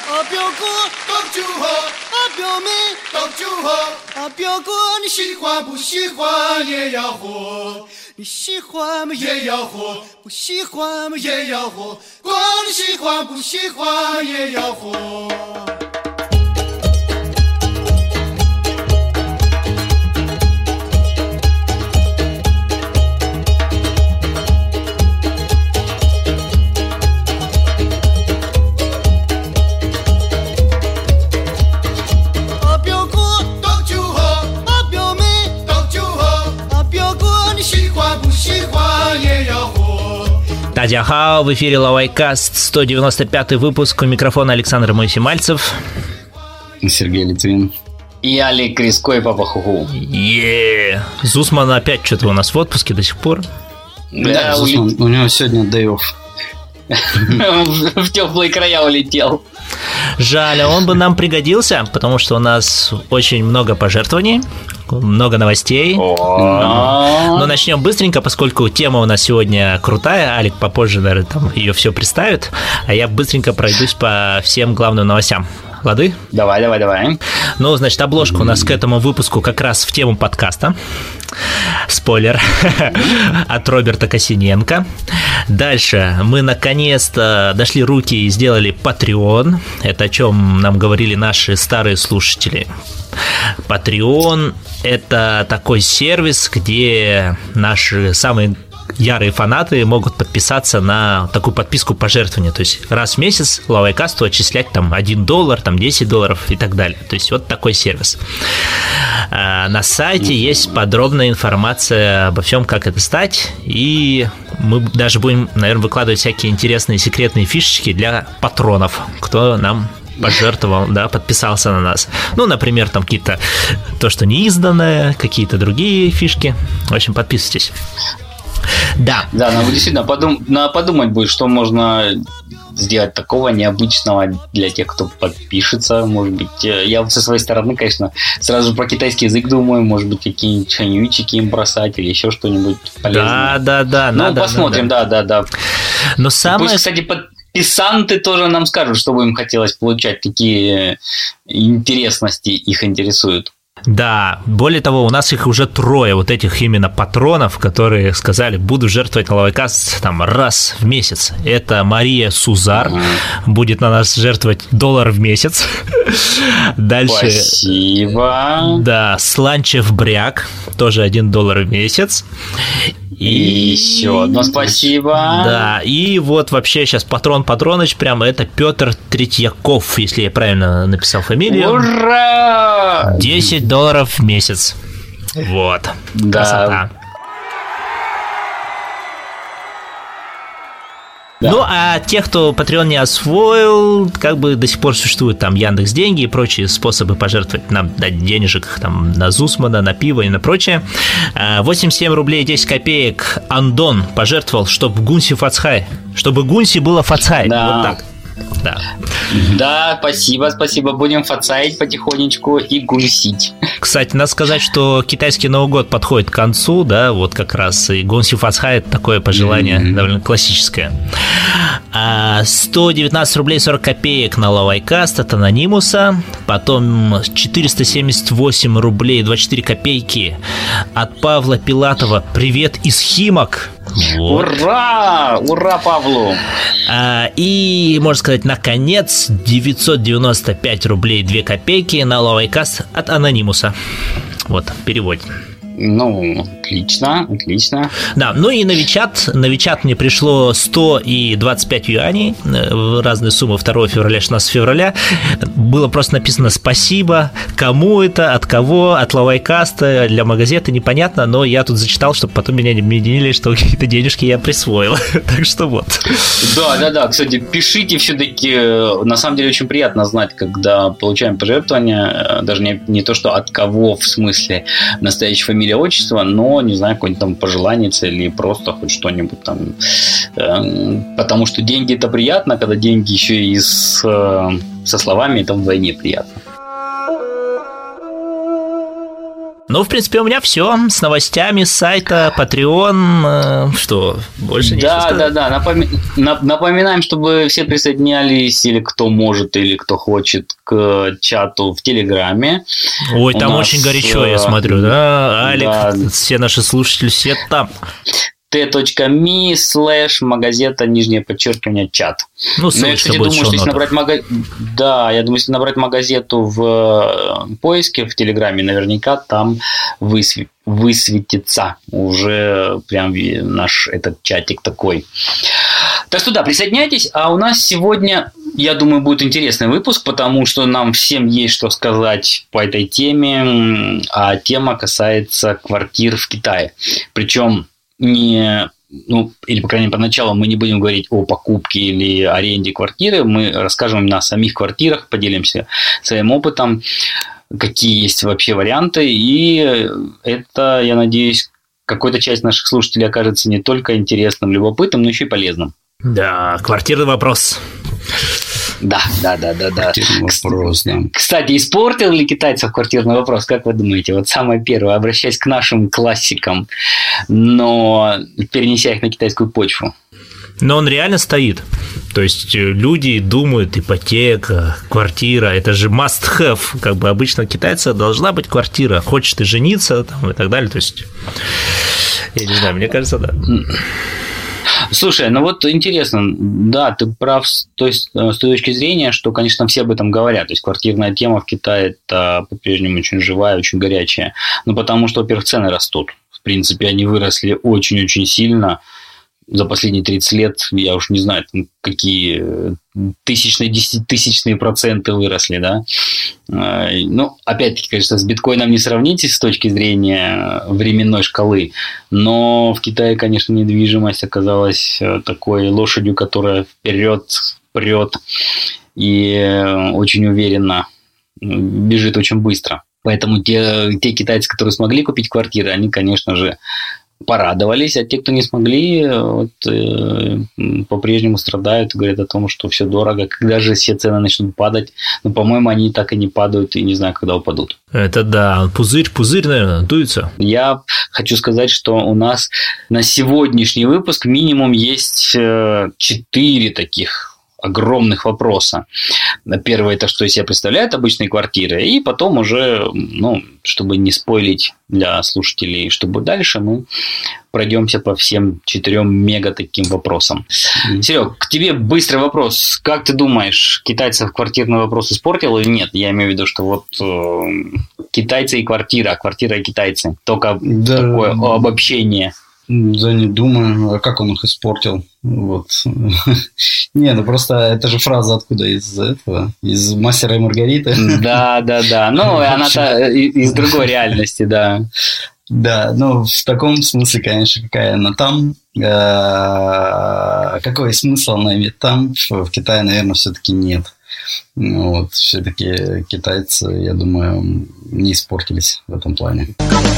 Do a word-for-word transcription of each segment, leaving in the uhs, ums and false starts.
啊表哥倒酒喝，啊表妹倒酒喝，啊表哥你喜欢不喜欢也要喝，你喜欢嘛也要喝，不喜欢嘛也要喝，管你喜欢不喜欢也要喝。 大家好, в эфире Лавайкаст, сто девяносто пятый выпуск, у микрофона Александр Моисей-Мальцев. Сергей Литвин. И Олег Криско и Папа Хуху. Еее, Зусман опять что-то у нас в отпуске до сих пор. Да, да Зусман, улет... у него сегодня day-off. В теплые края улетел. Жаль, он бы нам пригодился, потому что у нас очень много пожертвований, много новостей. Но начнем быстренько, поскольку тема у нас сегодня крутая. Алик попозже, наверное, там ее все представит, а я быстренько пройдусь по всем главным новостям. Лады? Давай, давай, давай. Ну, значит, обложка у нас к этому выпуску как раз в тему подкаста. Спойлер. От Роберта Косиненко. Дальше мы наконец-то дошли руки и сделали Patreon. Это о чем нам говорили наши старые слушатели. Patreon – это такой сервис, где наши самые ярые фанаты могут подписаться на такую подписку пожертвования. То есть раз в месяц Лавайкасту отчислять там один доллар, там десять долларов и так далее. То есть вот такой сервис. На сайте есть подробная информация обо всем, как это стать. И мы даже будем, наверное, выкладывать всякие интересные секретные фишечки для патронов, кто нам пожертвовал, да, подписался на нас. Ну, например, там какие-то то, что не изданное, какие-то другие фишки. В общем, подписывайтесь. Да. Да, надо действительно подум- надо подумать будет, что можно сделать такого необычного для тех, кто подпишется. Может быть, я со своей стороны, конечно, сразу про китайский язык думаю, может быть, какие-нибудь шаньючики им бросать или еще что-нибудь полезное. Да, да, да. Ну, надо, посмотрим, надо. да, да, да. Но самое... Пусть, кстати, подписанты тоже нам скажут, что бы им хотелось получать, какие интересности их интересуют. Да, более того, у нас их уже трое, вот этих именно патронов, которые сказали, буду жертвовать на Лавайкаст там раз в месяц. Это Мария Сузар, mm-hmm. будет на нас жертвовать доллар в месяц. Дальше. Спасибо. Да, Сланчев Бряк, тоже один доллар в месяц. И еще одно спасибо. Да, и вот вообще сейчас патрон Патроныч, прям это Петр Третьяков, если я правильно написал фамилию. Ура! десять долларов в месяц. Вот. Да. Красота. Да. Ну, а тех, кто Patreon не освоил, как бы до сих пор существуют там Яндекс.Деньги и прочие способы пожертвовать нам дать денежек там на Зусмана, на пиво и на прочее. восемьдесят семь рублей десять копеек Андон пожертвовал, чтобы Гунси Фацхай, чтобы Гунси было Фацхай. Да. Вот так. Да. Да, спасибо, спасибо. Будем фацаить потихонечку и гунсить. Кстати, надо сказать, что китайский Новый год подходит к концу, да, вот как раз, и Гунси Фацхай — это такое пожелание mm-hmm. довольно классическое. А сто девятнадцать рублей сорок копеек на Лавайкаст от Анонимуса, потом четыреста семьдесят восемь рублей двадцать четыре копейки от Павла Пилатова. Привет из Химок. Вот. Ура! Ура Павлу! А, и, можно сказать, наконец, девятьсот девяносто пять рублей две копейки на Лавайкаст от Анонимуса. Вот, перевод. Ну, отлично, отлично. Да, ну и на Вичат, на Вичат мне пришло сто и двадцать пять юаней, разные суммы второго февраля, шестнадцатого февраля. Было просто написано «Спасибо». Кому это, от кого, от Лавайкаста, для Магазета, непонятно, но я тут зачитал, чтобы потом меня не обвинили, что какие-то денежки я присвоил. Так что вот. Да, да, да, кстати, пишите все-таки, на самом деле очень приятно знать, когда получаем пожертвования, даже не, не то, что от кого, в смысле настоящей фамилии, отчество, но, не знаю, какой-нибудь там пожеланец или просто хоть что-нибудь там. Потому что деньги — это приятно, когда деньги еще и с, со словами, это вдвойне приятно. Ну, в принципе, у меня все с новостями с сайта, Patreon, что, больше ничего Да, сказать? да, да, напоми... напоминаем, чтобы все присоединялись, или кто может, или кто хочет, к чату в Телеграме. Ой, у там нас... очень горячо, я смотрю, да? Алик, да. все наши слушатели, все там. t.me слэш магазета, нижнее подчеркивание, чат. Ну, ссылочка Но я, кстати, будет думаю, что если набрать мага... Да, я думаю, если набрать магазету в поиске в Телеграме, наверняка там высв... высветится уже прям наш этот чатик такой. Так что да, присоединяйтесь. А у нас сегодня, я думаю, будет интересный выпуск, потому что нам всем есть что сказать по этой теме. А тема касается квартир в Китае. Причем не, ну, или, по крайней мере, поначалу мы не будем говорить о покупке или аренде квартиры, мы расскажем именно о самих квартирах, поделимся своим опытом, какие есть вообще варианты, и это, я надеюсь, какая-то часть наших слушателей окажется не только интересным, любопытным, но еще и полезным. Да, квартирный вопрос. Да, да, да, да, да. Вопрос, да. Кстати, испортил ли китайцев квартирный вопрос? Как вы думаете? Вот самое первое, обращаясь к нашим классикам, но перенеся их на китайскую почву. Но он реально стоит. То есть люди думают, ипотека, квартира, это же must have. Как бы обычно у китайца должна быть квартира. Хочешь ты жениться там, и так далее. То есть, я не знаю, мне кажется, да. Слушай, ну вот интересно, да, ты прав, то есть с той точки зрения, что, конечно, все об этом говорят, то есть квартирная тема в Китае это по-прежнему очень живая, очень горячая, ну потому что, во-первых, цены растут, в принципе, они выросли очень-очень сильно, за последние тридцать лет, я уж не знаю, там какие тысячные, десятитысячные проценты выросли, да. Ну, опять-таки, конечно, с биткоином не сравните с точки зрения временной шкалы, но в Китае, конечно, недвижимость оказалась такой лошадью, которая вперед прет и очень уверенно бежит очень быстро. Поэтому те, те китайцы, которые смогли купить квартиры, они, конечно же, порадовались, а те, кто не смогли, вот, э, по-прежнему страдают и говорят о том, что все дорого. Когда же все цены начнут падать? Ну, по-моему, они так и не падают, и не знаю, когда упадут. Это да, пузырь, пузырь, наверное, дуется. Я хочу сказать, что у нас на сегодняшний выпуск минимум есть четыре таких огромных вопроса. Первое, это что из себя представляют обычные квартиры, и потом уже, ну, чтобы не спойлить для слушателей, чтобы дальше мы пройдемся по всем четырем мега таким вопросам. Mm-hmm. Серег, к тебе быстрый вопрос. Как ты думаешь, китайцев квартирный вопрос испортил или нет? Я имею в виду, что вот э, китайцы и квартира, квартира и китайцы. Только да. Такое обобщение. Да, не думаю. А как он их испортил? Вот. Не, ну просто это же фраза откуда? Из этого? Из «Мастера и Маргариты». Да, да, да. Ну, она-то из другой реальности, да. Да, ну, в таком смысле, конечно, какая она там. Какой смысл она имеет там? В Китае, наверное, все-таки нет. Вот, все-таки китайцы, я думаю, не испортились в этом плане.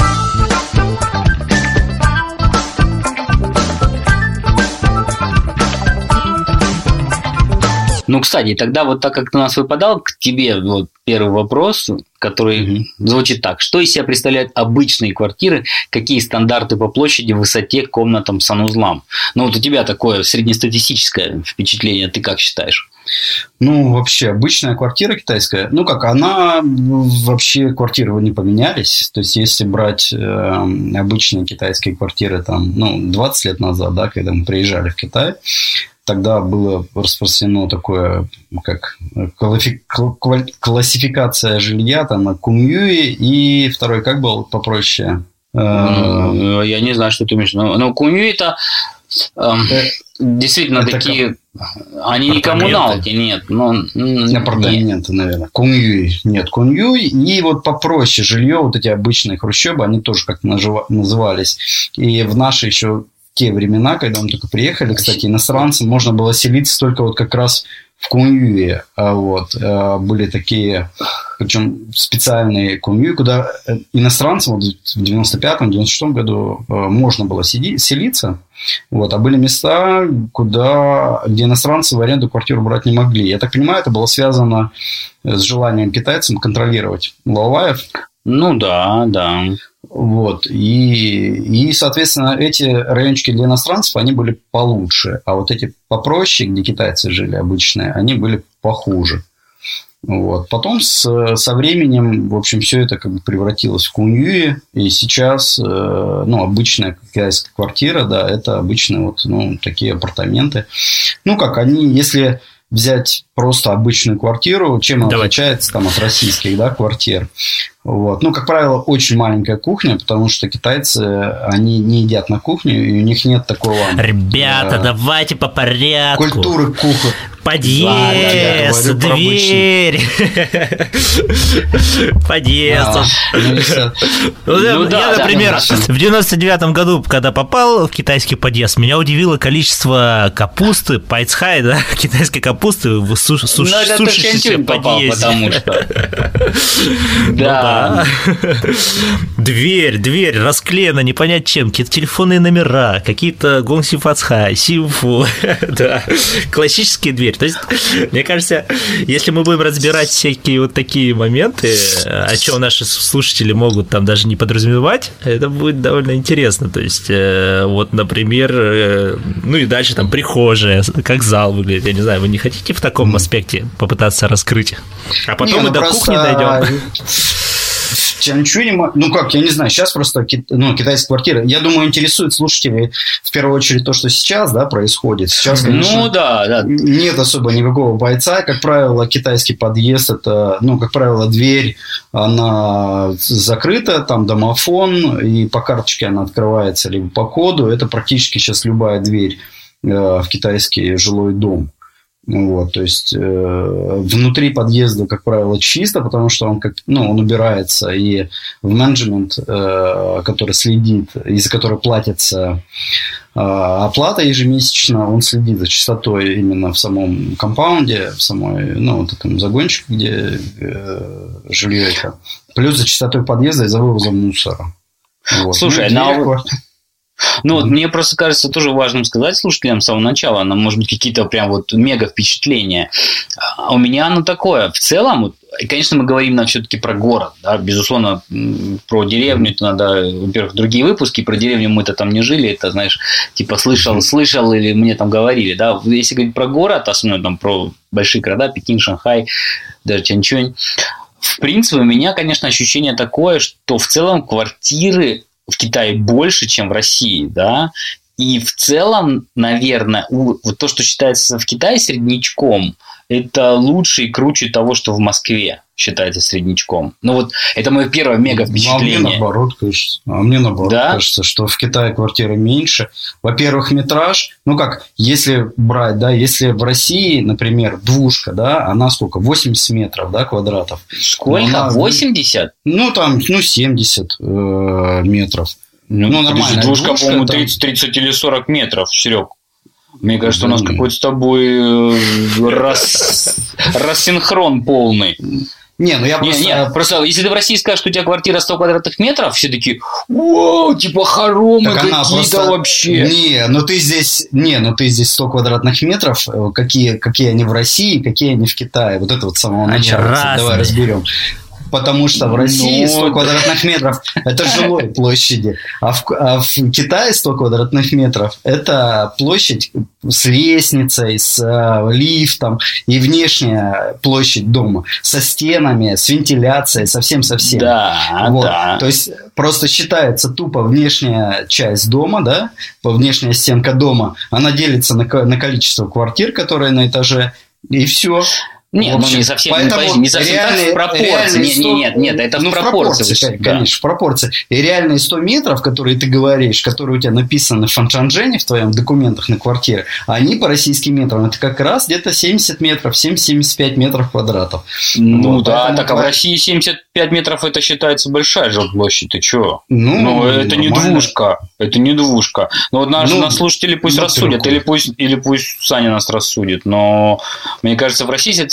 Ну, кстати, тогда вот так как у нас выпадал, к тебе вот первый вопрос, который mm-hmm. звучит так. Что из себя представляют обычные квартиры? Какие стандарты по площади, высоте, комнатам, санузлам? Ну, вот у тебя такое среднестатистическое впечатление, ты как считаешь? Ну, вообще, обычная квартира китайская, ну, как, она, вообще квартиры не поменялись. То есть, если брать э, обычные китайские квартиры, там, ну, двадцать лет назад, да, когда мы приезжали в Китай, тогда было распространено такое, как классификация жилья, там, куньюи, и второй, как был попроще? Я не знаю, что ты имеешь в виду. Но куньюи это э, действительно это такие... Как... Они не коммуналки, нет. Но... Апартаменты, наверное. Куньюи. Нет, куньюи. И вот попроще жилье, вот эти обычные хрущебы, они тоже как-то назывались. И в наши еще... те времена, когда мы только приехали, кстати, иностранцам можно было селиться только вот как раз в куньюи. Вот. Были такие, причем специальные куньюи, куда иностранцам вот в девяносто пятом - девяносто шестом году можно было селиться. Вот. А были места, куда, где иностранцы в аренду квартиру брать не могли. Я так понимаю, это было связано с желанием китайцам контролировать лаолаев. Ну да, да. Вот. И, и, соответственно, эти райончики для иностранцев, они были получше. А вот эти попроще, где китайцы жили обычные, они были похуже. Вот. Потом с, со временем, в общем, все это как бы превратилось в куньюи. И сейчас, ну, обычная китайская квартира, да, это обычные вот, ну, такие апартаменты. Ну, как они, если взять просто обычную квартиру, чем она Давайте. отличается там, от российских, да, квартир. Вот. Ну, как правило, очень маленькая кухня, потому что китайцы, они не едят на кухне, и у них нет такого... Ребята, э, давайте по порядку. Культуры кухни. Подъезд, Да, да, да, дверь. Подъезд. А, ну, если- Ну, я, Ну да, я, да, например, ну, в девяносто девятом году, когда попал в китайский подъезд, меня удивило количество капусты, пайцхай, да, китайской капусты в суш, суш, Ну, это ты в сушащейся Чанчунь попал, подъезде. потому что... Ну Да. Дверь, дверь расклеена, не понять чем, какие-то телефонные номера, какие-то гонси фацхай, симфу, да, классические двери. То есть, мне кажется, если мы будем разбирать всякие вот такие моменты, о чем наши слушатели могут там даже не подразумевать, это будет довольно интересно. То есть, э, вот, например, э, ну и дальше там прихожая, как зал выглядит, я не знаю, вы не хотите в таком аспекте попытаться раскрыть? А потом Не, мы ну до просто кухни дойдем. В Чанчуне, ну как, я не знаю, сейчас просто ну, китайская квартира. Я думаю, интересует слушателей в первую очередь то, что сейчас, да, происходит. Сейчас, конечно, Ну да, да. нет особо никакого бойца. Как правило, китайский подъезд, это, ну, как правило, дверь, она закрыта, там домофон, и по карточке она открывается либо по коду. Это практически сейчас любая дверь э, в китайский жилой дом. Вот, то есть э, внутри подъезда, как правило, чисто, потому что он, как, ну, он убирается, и в менеджмент, э, который следит, из-за которого платится э, оплата ежемесячно, он следит за чистотой именно в самом компаунде, в самой, ну, вот этом загончике, где э, жилье. Плюс за чистотой подъезда и за вывозом мусора. Вот. Слушай, ну, на дверь, вот- Ну, вот мне просто кажется тоже важным сказать слушателям с самого начала, нам, может быть, какие-то прям вот мега впечатления. А у меня оно такое. В целом, вот, конечно, мы говорим нам все-таки про город, да, безусловно, м, про деревню это надо, во-первых, другие выпуски, про деревню мы-то там не жили, это, знаешь, типа слышал, слышал или мне там говорили, да. Если говорить про город, особенно там про большие города, Пекин, Шанхай, даже Чанчунь, в принципе, у меня, конечно, ощущение такое, что в целом квартиры в Китае больше, чем в России, да, и в целом, наверное, у, вот то, что считается в Китае среднячком, это лучше и круче того, что в Москве считается среднячком. Ну вот это мое первое мега впечатление. А мне наоборот, кажется. А мне наоборот Да? кажется, что в Китае квартиры меньше. Во-первых, метраж. Ну как, если брать, да, если в России, например, двушка, да, она сколько? восемьдесят метров, да, квадратов. Сколько? Она- восемьдесят? Ну там, ну семьдесят э, метров. Ну, Ну, нормально. Двушка, Двушка, по-моему, там- тридцать, тридцать или сорок метров, Серег. Мне кажется, у нас Да нет. какой-то с тобой э, рас... рассинхрон полный. Не, ну я Не, просто... не, просто если ты в России скажешь, что у тебя квартира сто квадратных метров, все такие, вау, типа хоромы Так она какие-то просто- вообще. Не, ну ты здесь, не, ну ты здесь сто квадратных метров, э, какие, какие они в России, какие они в Китае. Вот это вот с самого Они начала. разные. Давай разберем. Потому что в России Ну, сто да. квадратных метров – это жилой площади, а в, а в Китае сто квадратных метров – это площадь с лестницей, с э, лифтом и внешняя площадь дома со стенами, с вентиляцией, совсем-совсем. Да, Вот. да. То есть просто считается тупо внешняя часть дома, да, внешняя стенка дома, она делится на, ко- на количество квартир, которые на этаже, и все. Нет, В ну общем, не совсем, поэтому подожди, не совсем реальные- так в пропорции. реальные Нет, сто- нет, нет, это ну, в пропорции. кон- Да. конечно, в пропорции. И реальные сто метров, которые ты говоришь, которые у тебя написаны в фанчанжене, в твоем документах на квартире, они по российским метрам, это как раз где-то семьдесят метров, семьдесят-семьдесят пять метров квадратов. Ну Вот, да, поэтому так а в квар- России семьдесят пять метров это считается большая жилплощадь, ты чё? Ну, Ну, это не нормально. двушка, это не двушка. Но вот наши Ну, нас слушатели пусть ну, рассудят, ты или пусть, или пусть Саня нас рассудит. Но мне кажется, в России это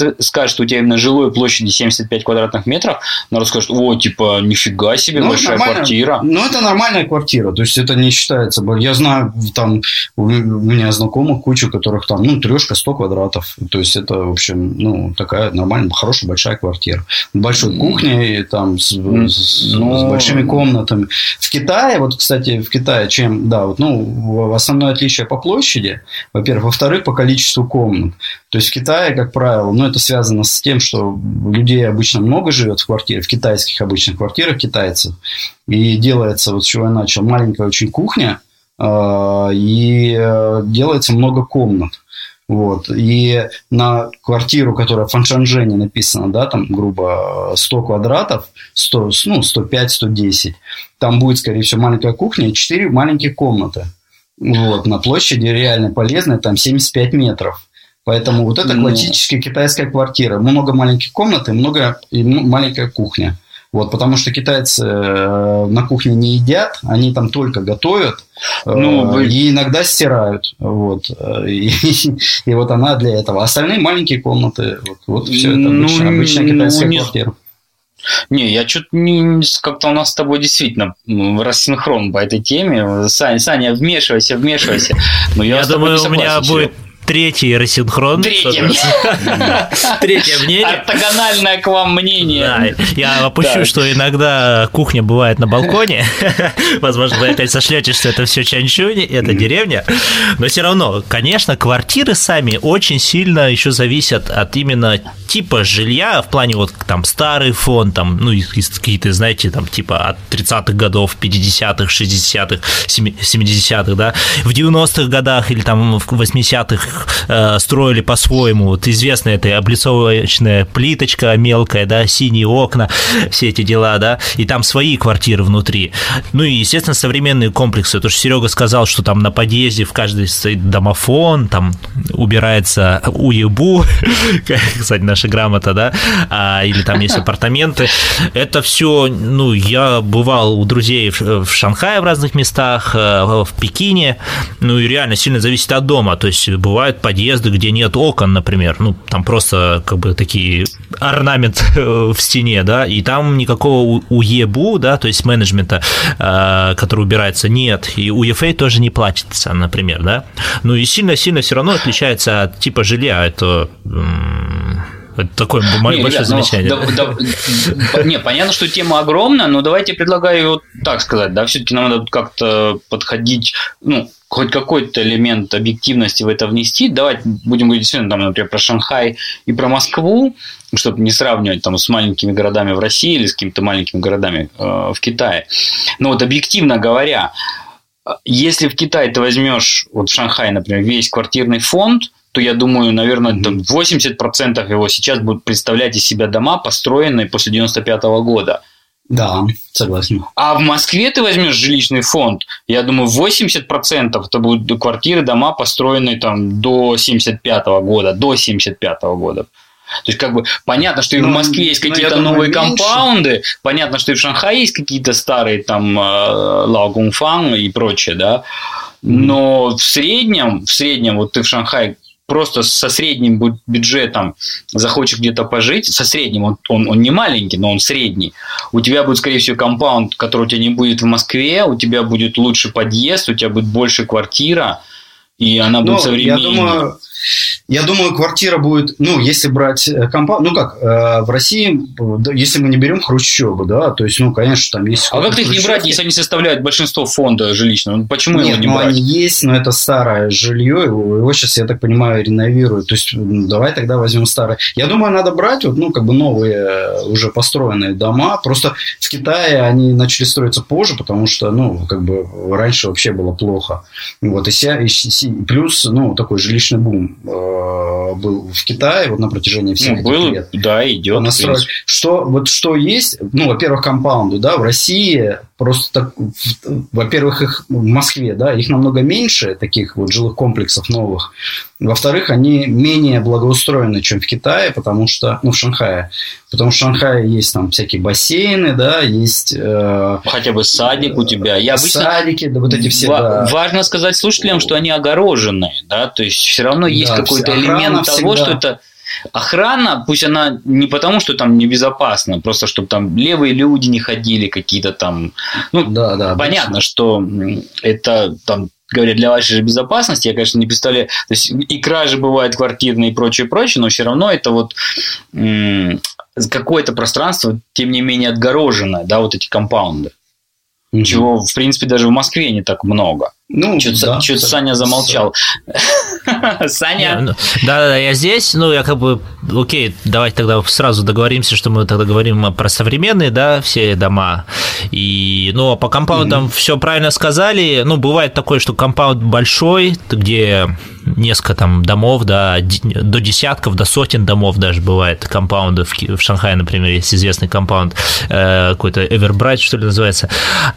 скажешь, что у тебя именно жилой площади семьдесят пять квадратных метров, народ скажет, о, типа, нифига себе, ну, большая квартира. Ну, это нормальная квартира, то есть это не считается. Я знаю, там у меня знакомых кучу, у которых там, ну, трешка, сто квадратов, то есть это, в общем, ну, такая нормальная, хорошая, большая квартира. Большой кухней, там, с, ну... с, с большими комнатами. В Китае, вот, кстати, в Китае, чем, да, вот, ну, основное отличие по площади, во-первых, во-вторых, по количеству комнат. То есть в Китае, как правило, ну, это связано с тем, что людей обычно много живет в квартире, в китайских обычных квартирах китайцев, и делается, вот с чего я начал, маленькая очень кухня, э, и делается много комнат. Вот. И на квартиру, которая в Фаншанчжэне написана, да, там, грубо, сто квадратов, сто, ну, сто пять - сто десять, там будет, скорее всего, маленькая кухня и четыре маленькие комнаты. Вот. На площади реально полезной, там семьдесят пять метров. Поэтому вот это классическая китайская квартира. Много маленьких комнат и, много, и маленькая кухня. Вот, потому что китайцы на кухне не едят, они там только готовят, ну, вы... и иногда стирают. Вот. И, и вот она для этого. Остальные маленькие комнаты. Вот, вот все это обычно, ну, обычная китайская ну, квартира. Не, я что-то не... Как-то у нас с тобой действительно рассинхрон по этой теме. Саня, Саня, вмешивайся, вмешивайся. Но я, я думаю, у меня будет... Третий рассинхрон. Третье, Третье мнение. Ортогональное к вам мнение. Да, я опущу, что иногда кухня бывает на балконе. Возможно, вы опять сошлете, что это все Чанчунь, это деревня. Но все равно, конечно, квартиры сами очень сильно еще зависят от именно типа жилья, в плане вот там старый фонд, там, ну, какие-то, знаете, там типа от тридцатых годов, пятидесятых, шестидесятых, семидесятых, да, в девяностых годах или там в восьмидесятых строили по-своему. Вот известная эта облицовочная плиточка мелкая, да, синие окна, все эти дела, да, и там свои квартиры внутри. Ну и, естественно, современные комплексы. То, что Серега сказал, что там на подъезде в каждой стоит домофон, там убирается УЕБУ, кстати, наша грамота, да, а, или там есть апартаменты. Это все, ну, я бывал у друзей в, в Шанхае в разных местах, в Пекине, ну и реально сильно зависит от дома. То есть бывает подъезды, где нет окон, например, ну, там просто как бы такие орнамент в стене, да, и там никакого УЕБУ, да, то есть менеджмента, который убирается, нет, и УЕФА тоже не платится, например, да, ну и сильно-сильно все равно отличается от типа жилья, это... Это такое не, большое ребят, замечание. Ну, да, да, не, понятно, что тема огромная, но давайте я предлагаю вот так сказать, да, все-таки нам надо как-то подходить, ну, хоть какой-то элемент объективности в это внести. Давайте будем говорить действительно, там, например, про Шанхай и про Москву, чтобы не сравнивать там с маленькими городами в России или с какими-то маленькими городами э, в Китае. Но вот объективно говоря, если в Китае ты возьмешь, вот в Шанхае, например, весь квартирный фонд, то я думаю, наверное, там восемьдесят процентов его сейчас будут представлять из себя дома, построенные после девяносто пятого года. Да, согласен. А в Москве ты возьмешь жилищный фонд, я думаю, восемьдесят процентов это будут квартиры, дома, построенные там до семьдесят пятого года, до семьдесят пятого года. То есть, как бы, понятно, что и ну, в Москве есть какие-то новые думаю, компаунды, меньше. Понятно, что и в Шанхае есть какие-то старые там Лао Гунфан и прочее, да. Но mm. в среднем, в среднем, вот ты в Шанхае просто со средним бюджетом захочешь где-то пожить, со средним, он, он, он не маленький, но он средний, у тебя будет, скорее всего, компаунд, который у тебя не будет в Москве, у тебя будет лучший подъезд, у тебя будет больше квартира, и она будет ну, современнее. Я думаю, я думаю, квартира будет, ну, если брать компаунд, ну как, э, в России, если мы не берем хрущебы, да, то есть, ну, конечно, там есть... А как их не брать, если они составляют большинство фонда жилищного? Почему Нет, его не ну, брать? Они есть, но это старое жилье, его, его сейчас, я так понимаю, реновируют. То есть, давай тогда возьмем старое. Я думаю, надо брать вот, ну, как бы новые уже построенные дома. Просто в Китае они начали строиться позже, потому что, ну, как бы раньше вообще было плохо. Вот, и, ся, и, и плюс, ну, такой жилищный бум был в Китае вот на протяжении всех ну, был, лет. Да, идет. Что, вот что есть, ну, во-первых, компаунды, да, в России просто так, во-первых, их в Москве, да, их намного меньше, таких вот жилых комплексов новых. Во-вторых, они менее благоустроены, чем в Китае, потому что, ну, в Шанхае, потому что в Шанхае есть там всякие бассейны, да, есть... Э, хотя бы садик у тебя. Я обычно... Садики, да, вот эти все, Ва- да. Важно сказать слушателям, что они огороженные, да, то есть все равно есть да, какой-то элемент того, всегда... что это... охрана, пусть она не потому, что там небезопасно, просто чтобы там левые люди не ходили какие-то там... Ну, да, да, понятно, что это там... Говоря, для вашей же безопасности, я, конечно, не представляю, то есть и кражи бывают квартирные и прочее, прочее, но все равно это вот м- какое-то пространство, тем не менее, отгороженное, да, вот эти компаунды. Mm-hmm. Чего, в принципе, даже в Москве не так много. Ну, что-то, да, что-то да, Саня замолчал. Саня? Да-да, я здесь, ну, я как бы, окей, давайте тогда сразу договоримся, что мы тогда говорим про современные, да, все дома. И, ну, а по компаундам все правильно сказали. Ну, бывает такое, что компаунд большой, где несколько там домов, да, до десятков, до сотен домов даже бывает компаундов. В Шанхае, например, есть известный компаунд, какой-то Everbright, что ли, называется.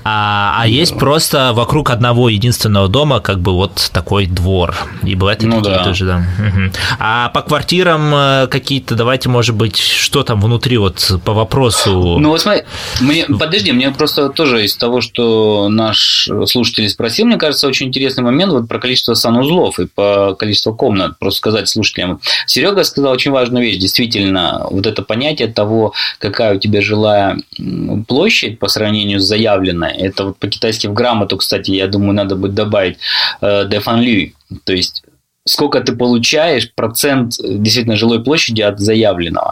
А, а есть просто вокруг одного единственного дома как бы вот такой двор. И бывает ну, такие да. тоже, да. Угу. А по квартирам какие-то, давайте, может быть, что там внутри вот по вопросу... Ну, вот смотри, мне, подожди, мне просто тоже из того, что наш слушатель спросил, мне кажется, очень интересный момент вот про количество санузлов и по количеству комнат. Просто сказать слушателям. Серега сказал очень важную вещь. Действительно, вот это понятие того, какая у тебя жилая площадь по сравнению с заявленной, это вот по-китайски в грамоту, кстати, я думаю, надо будет добавить дефанлю, то есть сколько ты получаешь процент действительно жилой площади от заявленного.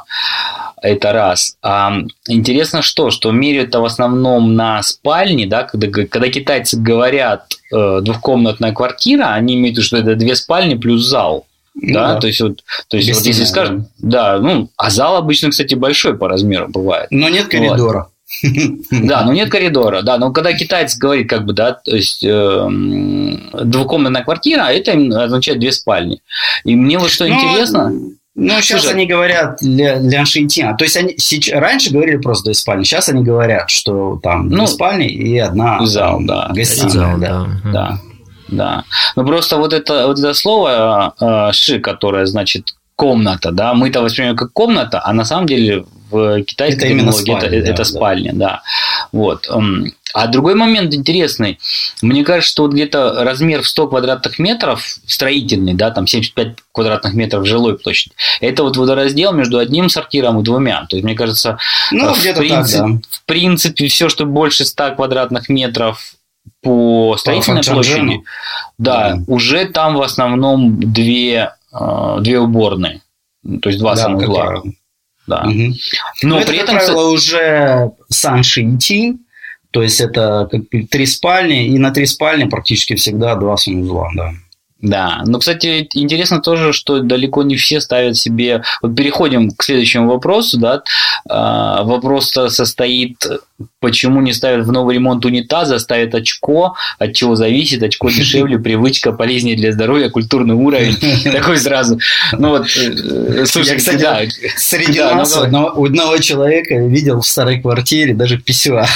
Это раз. А интересно что, что меряют это в основном на спальни, да, когда, когда китайцы говорят э, двухкомнатная квартира, они имеют в виду, что это две спальни плюс зал. Да, да, то есть, вот, то есть вот если скажут, да, ну, а зал обычно, кстати, большой по размеру бывает. Но нет коридора. Вот. Да, но нет коридора, да, но когда китаец говорит, как бы, да, то есть э, двухкомнатная квартира, это означает две спальни. И мне вот что но, интересно. Ну, сейчас Слушай, они говорят лян шинтин. То есть они сейчас, раньше говорили просто две спальни, сейчас они говорят, что там ну, две спальни и одна зал, да, гостиная, зал, да, да. да. Да. Ну просто вот это, вот это слово э, ши, которое значит комната, да, мы-то воспринимаем как комната, а на самом деле в китайской терминологии это, это, да, это спальня, да. да. Вот. А другой момент интересный. Мне кажется, что вот где-то размер в сто квадратных метров строительный, да, там семьдесят пять квадратных метров жилой площади, это вот водораздел между одним сортиром и двумя. То есть, мне кажется, ну, в, принципе, так, да. в принципе, все, что больше ста квадратных метров по строительной по площади, да, да, уже там в основном две, две уборные, то есть два да, санузла. Да. Угу. Но, Но при это, этом, как правило, уже сан шинтин, то есть это как три спальни, и на три спальни практически всегда два санузла, да. Да, но, кстати, интересно тоже, что далеко не все ставят себе... Вот переходим к следующему вопросу, да. Вопрос-то состоит, почему не ставят в новый ремонт унитаза, ставят очко, от чего зависит, очко дешевле, привычка, полезнее для здоровья, культурный уровень, такой сразу. Ну вот, слушай, кстати, да, среди да, нас одного, одного человека видел в старой квартире даже писсуар.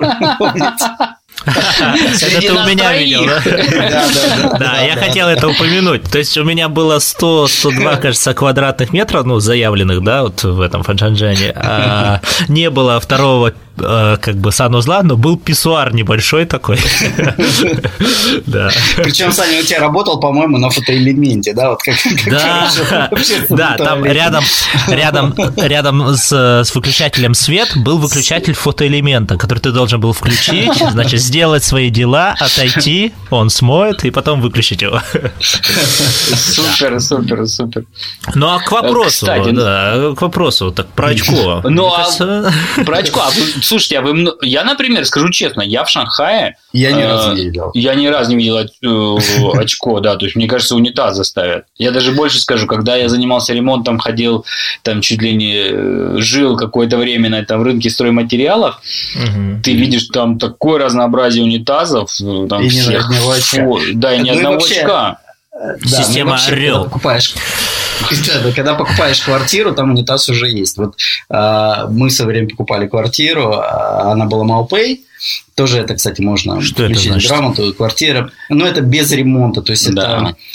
Это ты у меня видел, да? Да, да, да. Я хотел это упомянуть. То есть у меня было сто - сто два, кажется, квадратных метров, ну, заявленных, да, вот в этом Фэнчжэньчжэне. А не было второго как бы санузла, но был писсуар небольшой такой. Да. Причем, Саня, у тебя работал, по-моему, на фотоэлементе, да? Вот как, да, да, там рядом, рядом, рядом с, с выключателем свет был выключатель фотоэлемента, который ты должен был включить, значит, сделать свои дела, отойти, он смоет, и потом выключить его. Супер, супер, супер. Ну, а к вопросу, Кстати, да, к вопросу, так, про очко. Ну, а про очко, слушайте, а вы, я, например, скажу честно, я в Шанхае... Я ни разу не видел. Я ни разу не видел очко, да, то есть, мне кажется, унитаз заставят. Я даже больше скажу, когда я занимался ремонтом, ходил, там, чуть ли не жил какое-то время на этом рынке стройматериалов, угу. Ты видишь там такое разнообразие унитазов. Там и всех, ни одного очка. Фу, да, и ни ну, одного вообще... очка. Да, система вообще, Орел. Когда покупаешь, когда покупаешь квартиру, там унитаз уже есть. Вот а, мы в свое время покупали квартиру, а, она была Маопэй. Тоже это, кстати, можно Что включить грамоту, квартира. Но это без ремонта. То есть да. это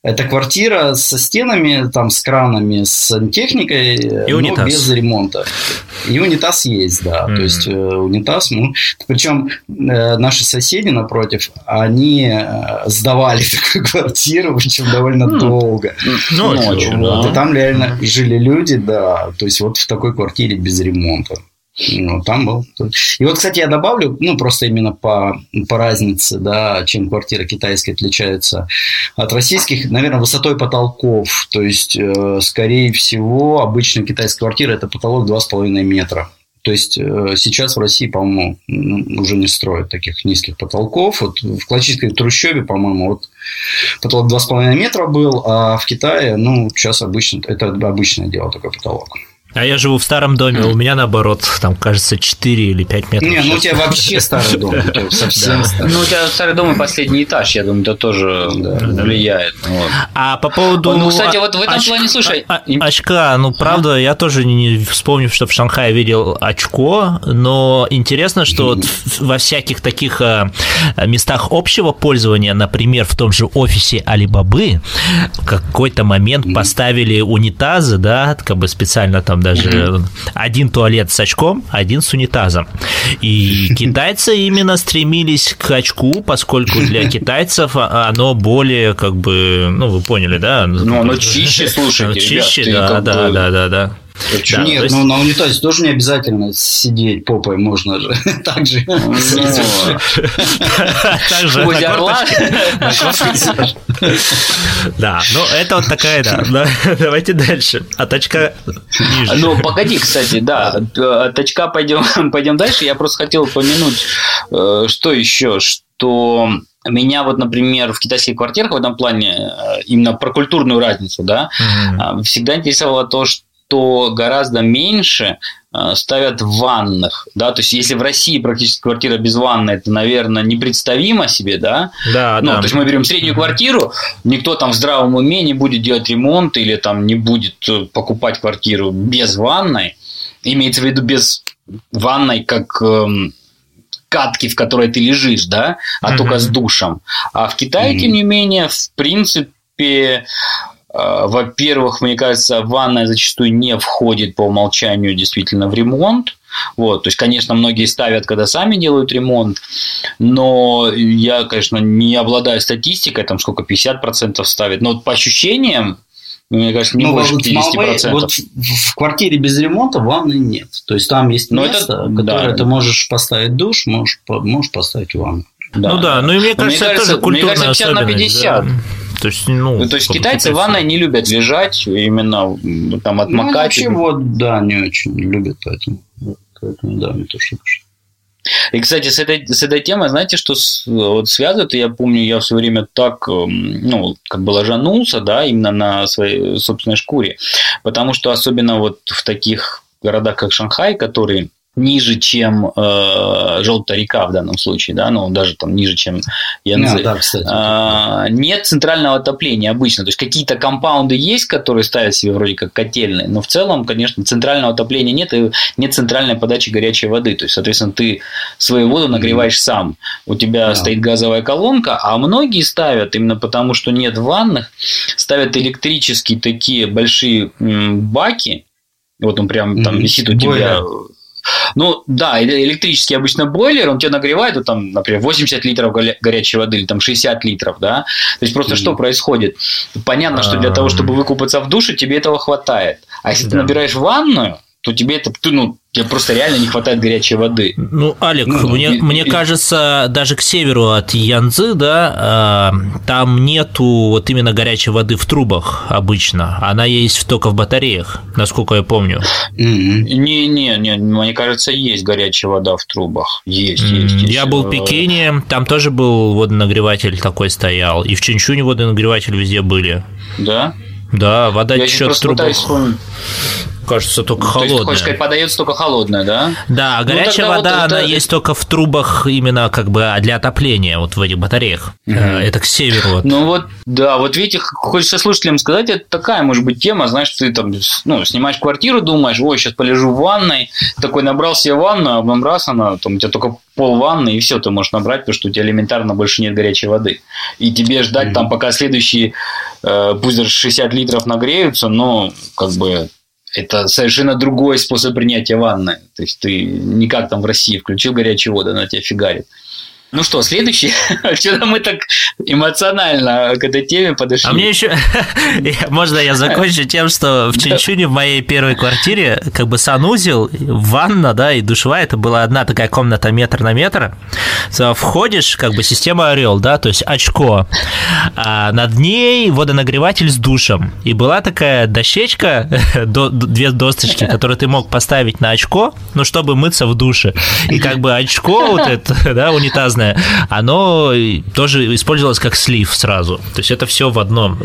Это квартира со стенами, там, с кранами, с сантехникой, и но унитаз. без ремонта. И унитаз есть, да. Mm-hmm. То есть, унитаз... Ну, причем наши соседи напротив, они сдавали такую квартиру, причем довольно mm-hmm. долго. Ну, ночью, вот. да. И там реально mm-hmm. жили люди, да. То есть, вот в такой квартире без ремонта. Ну, там был. И вот, кстати, я добавлю, ну, просто именно по, по разнице, да, чем квартира китайская отличается от российских, наверное, высотой потолков. То есть, э, скорее всего, обычная китайская квартира – это потолок два с половиной метра. То есть, э, сейчас в России, по-моему, уже не строят таких низких потолков. Вот в классической трущобе, по-моему, вот потолок два с половиной метра был, а в Китае, ну, сейчас обычно, это обычное дело, такой потолок. А я живу в старом доме, у меня наоборот, там, кажется, четыре или пять метров. Не, ну у тебя вообще старый дом, у тебя совсем старый. Ну, у тебя старый дом и последний этаж, я думаю, это тоже влияет. А по поводу... Ну, кстати, вот в этом плане, слушай... Очка, ну, правда, я тоже не вспомню, что в Шанхае видел очко, но интересно, что вот во всяких таких местах общего пользования, например, в том же офисе Алибабы, в какой-то момент поставили унитазы, да, как бы специально там даже mm-hmm. один туалет с очком, один с унитазом. И китайцы именно стремились к очку, поскольку для китайцев оно более, как бы, ну, вы поняли, да? Ну, оно чище, слушайте, чище, ребят, да, да, бы... да, да, да. Да, нет, есть... ну на унитазе тоже не обязательно сидеть попой, можно же так же. Так же, да, ну это вот такая, да. Давайте дальше. От очка ниже. Ну, погоди, кстати, да, от очка пойдем пойдем дальше. Я просто хотел упомянуть, что еще, что... Меня вот, например, в китайских квартирах в этом плане, именно про культурную разницу, да, mm-hmm. всегда интересовало то, что гораздо меньше ставят в ваннах, да, то есть если в России практически квартира без ванны, это, наверное, непредставимо себе, да, да, ну, да. то есть мы берем среднюю квартиру, никто там в здравом уме не будет делать ремонт или там не будет покупать квартиру без ванной, имеется в виду без ванной как... катки, в которой ты лежишь, да, а mm-hmm. только с душем. А в Китае, mm-hmm. тем не менее, в принципе, э, во-первых, мне кажется, ванная зачастую не входит по умолчанию действительно в ремонт. Вот, то есть, конечно, многие ставят, когда сами делают ремонт, но я, конечно, не обладаю статистикой, там сколько, пятьдесят процентов ставят, но вот по ощущениям, мне кажется, не ну, больше пятьдесят процентов. Вот в квартире без ремонта ванны нет. То есть, там есть но место, это, которое да. ты можешь поставить душ, можешь, можешь поставить ванну. Да. Ну да, ну и мне кажется, мне это тоже культурная мне кажется, пятьдесят на пятьдесят. Да. То есть, ну, ну, то есть китайцы в ванной не любят лежать, именно там отмокать. Ну, вообще, вот, да, не очень любят, поэтому, поэтому да, мне тоже кажется. И, кстати, с этой, с этой темой, знаете, что с, вот связывает? Я помню, я в свое время так, ну, как бы ложанулся, да, именно на своей собственной шкуре, потому что особенно вот в таких городах, как Шанхай, которые ниже, чем э, Желтая река в данном случае, да, ну, даже там ниже, чем Янцзы. Да, да, кстати. Э, нет центрального отопления обычно, то есть какие-то компаунды есть, которые ставят себе вроде как котельные, но в целом, конечно, центрального отопления нет, и нет центральной подачи горячей воды, то есть, соответственно, ты свою воду нагреваешь mm-hmm. сам, у тебя да. стоит газовая колонка, а многие ставят, именно потому, что нет ванных, ставят электрические такие большие баки, вот он прям там mm-hmm. висит у тебя... Ну, да, электрический обычно бойлер, он тебя нагревает, вот, там, например, восемьдесят литров горячей воды или там шестьдесят литров, да. То есть, просто mm-hmm. что происходит? Понятно, что для того, чтобы выкупаться в душе, тебе этого хватает. А если да. ты набираешь ванную, то тебе это, ну, тебе просто реально не хватает горячей воды. Ну, Алик, ну, мне, и, мне и... кажется, даже к северу от Янцзы, да, э, там нету вот именно горячей воды в трубах обычно. Она есть только в батареях, насколько я помню. Не-не-не, мне кажется, есть горячая вода в трубах. Есть, mm-hmm. есть, есть. Я был в Пекине, там тоже был водонагреватель такой стоял. И в Чэньчуне водонагреватель везде были. Да? Да, вода течет в трубах. Кажется, только То холодная. есть, хочешь сказать, подается только холодная, да? Да, Ну, горячая тогда вода, вот она это- есть только в трубах именно как бы для отопления, вот в этих батареях. Мгм. Это к северу. Вот. Ну вот, да, вот видите, хочется слушателям сказать, это такая, может быть, тема, знаешь, ты там, ну, снимаешь квартиру, думаешь, ой, сейчас полежу в ванной, такой набрал себе ванну, а потом раз она, там у тебя только пол ванны, и все, ты можешь набрать, потому что у тебя элементарно больше нет горячей воды. И тебе ждать там, пока следующие, э, пусть даже шестьдесят литров нагреются, но как бы это совершенно другой способ принятия ванны. То есть ты не как там в России включил горячую воду, она тебя фигарит. Ну что, следующий? Что-то мы так эмоционально к этой теме подошли. А мне еще... Можно я закончу тем, что в Чунчуне, в моей первой квартире, как бы санузел, ванна, да, и душевая, это была одна такая комната метр на метр. Входишь, как бы система Орел, да, то есть очко. А над ней водонагреватель с душем. И была такая дощечка, до- две досточки, которые ты мог поставить на очко, ну, чтобы мыться в душе. И как бы очко вот это, да, унитазное, оно тоже использовалось как слив сразу. То есть это все в одном.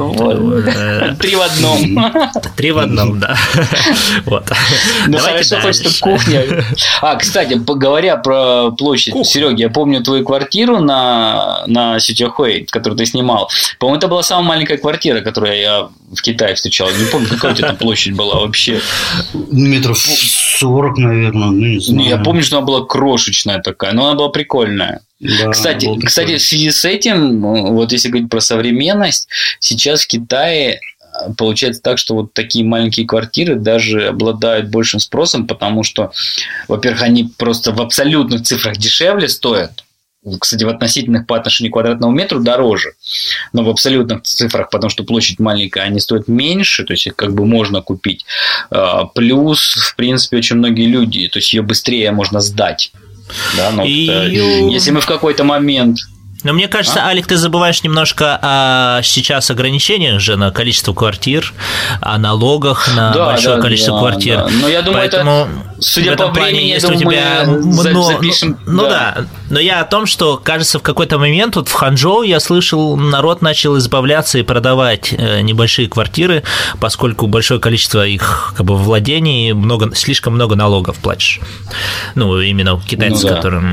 Э, Три в одном. Три в одном, да. Вот. Ну Давайте хорошо, хоть что дальше. кухня. А, кстати, говоря про площадь, Кухня. Серега, я помню твою квартиру на, на Сютюхуэй, которую ты снимал. По-моему, это была самая маленькая квартира, которую я в Китае встречал. Не помню, какая у тебя там площадь была вообще. Метров сорок, наверное, ну не Ну, знаю. я помню, что она была крошечная такая, но она была прикольная. Да, Кстати, было кстати, прикольно. в связи с этим, вот если говорить про современность, сейчас в Китае получается так, что вот такие маленькие квартиры даже обладают большим спросом, потому что, во-первых, они просто в абсолютных цифрах дешевле стоят. Кстати, в относительных по отношению к квадратному метру дороже, но в абсолютных цифрах, потому что площадь маленькая, они стоят меньше, то есть их как бы можно купить. А, Плюс, в принципе, очень многие люди, то есть ее быстрее можно сдать. Да, но И- вот, э, если мы в какой-то момент... Но мне кажется, Алик, ты забываешь немножко о сейчас ограничениях же на количество квартир, о налогах на Да, большое да, количество да, квартир. да. Но я думаю, Поэтому это, судя в этом по плане, времени, я если у думаю, тебя, мы за- ну, запишем. ну, ну да, но я о том, что, кажется, в какой-то момент вот в Ханчжоу я слышал, народ начал избавляться и продавать э, небольшие квартиры, поскольку большое количество их как бы владений, много, слишком много налогов платишь. Ну, именно китайцы, Ну да. которым...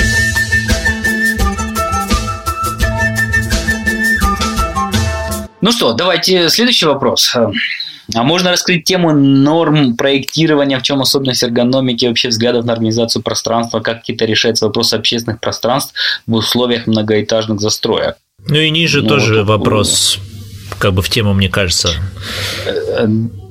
Ну что, давайте следующий вопрос. А можно раскрыть тему норм проектирования, в чем особенность эргономики, вообще взглядов на организацию пространства, как Китай решает вопросы общественных пространств в условиях многоэтажных застроек? Ну и ниже Ну, тоже вот, вопрос, как бы в тему, мне кажется. Э,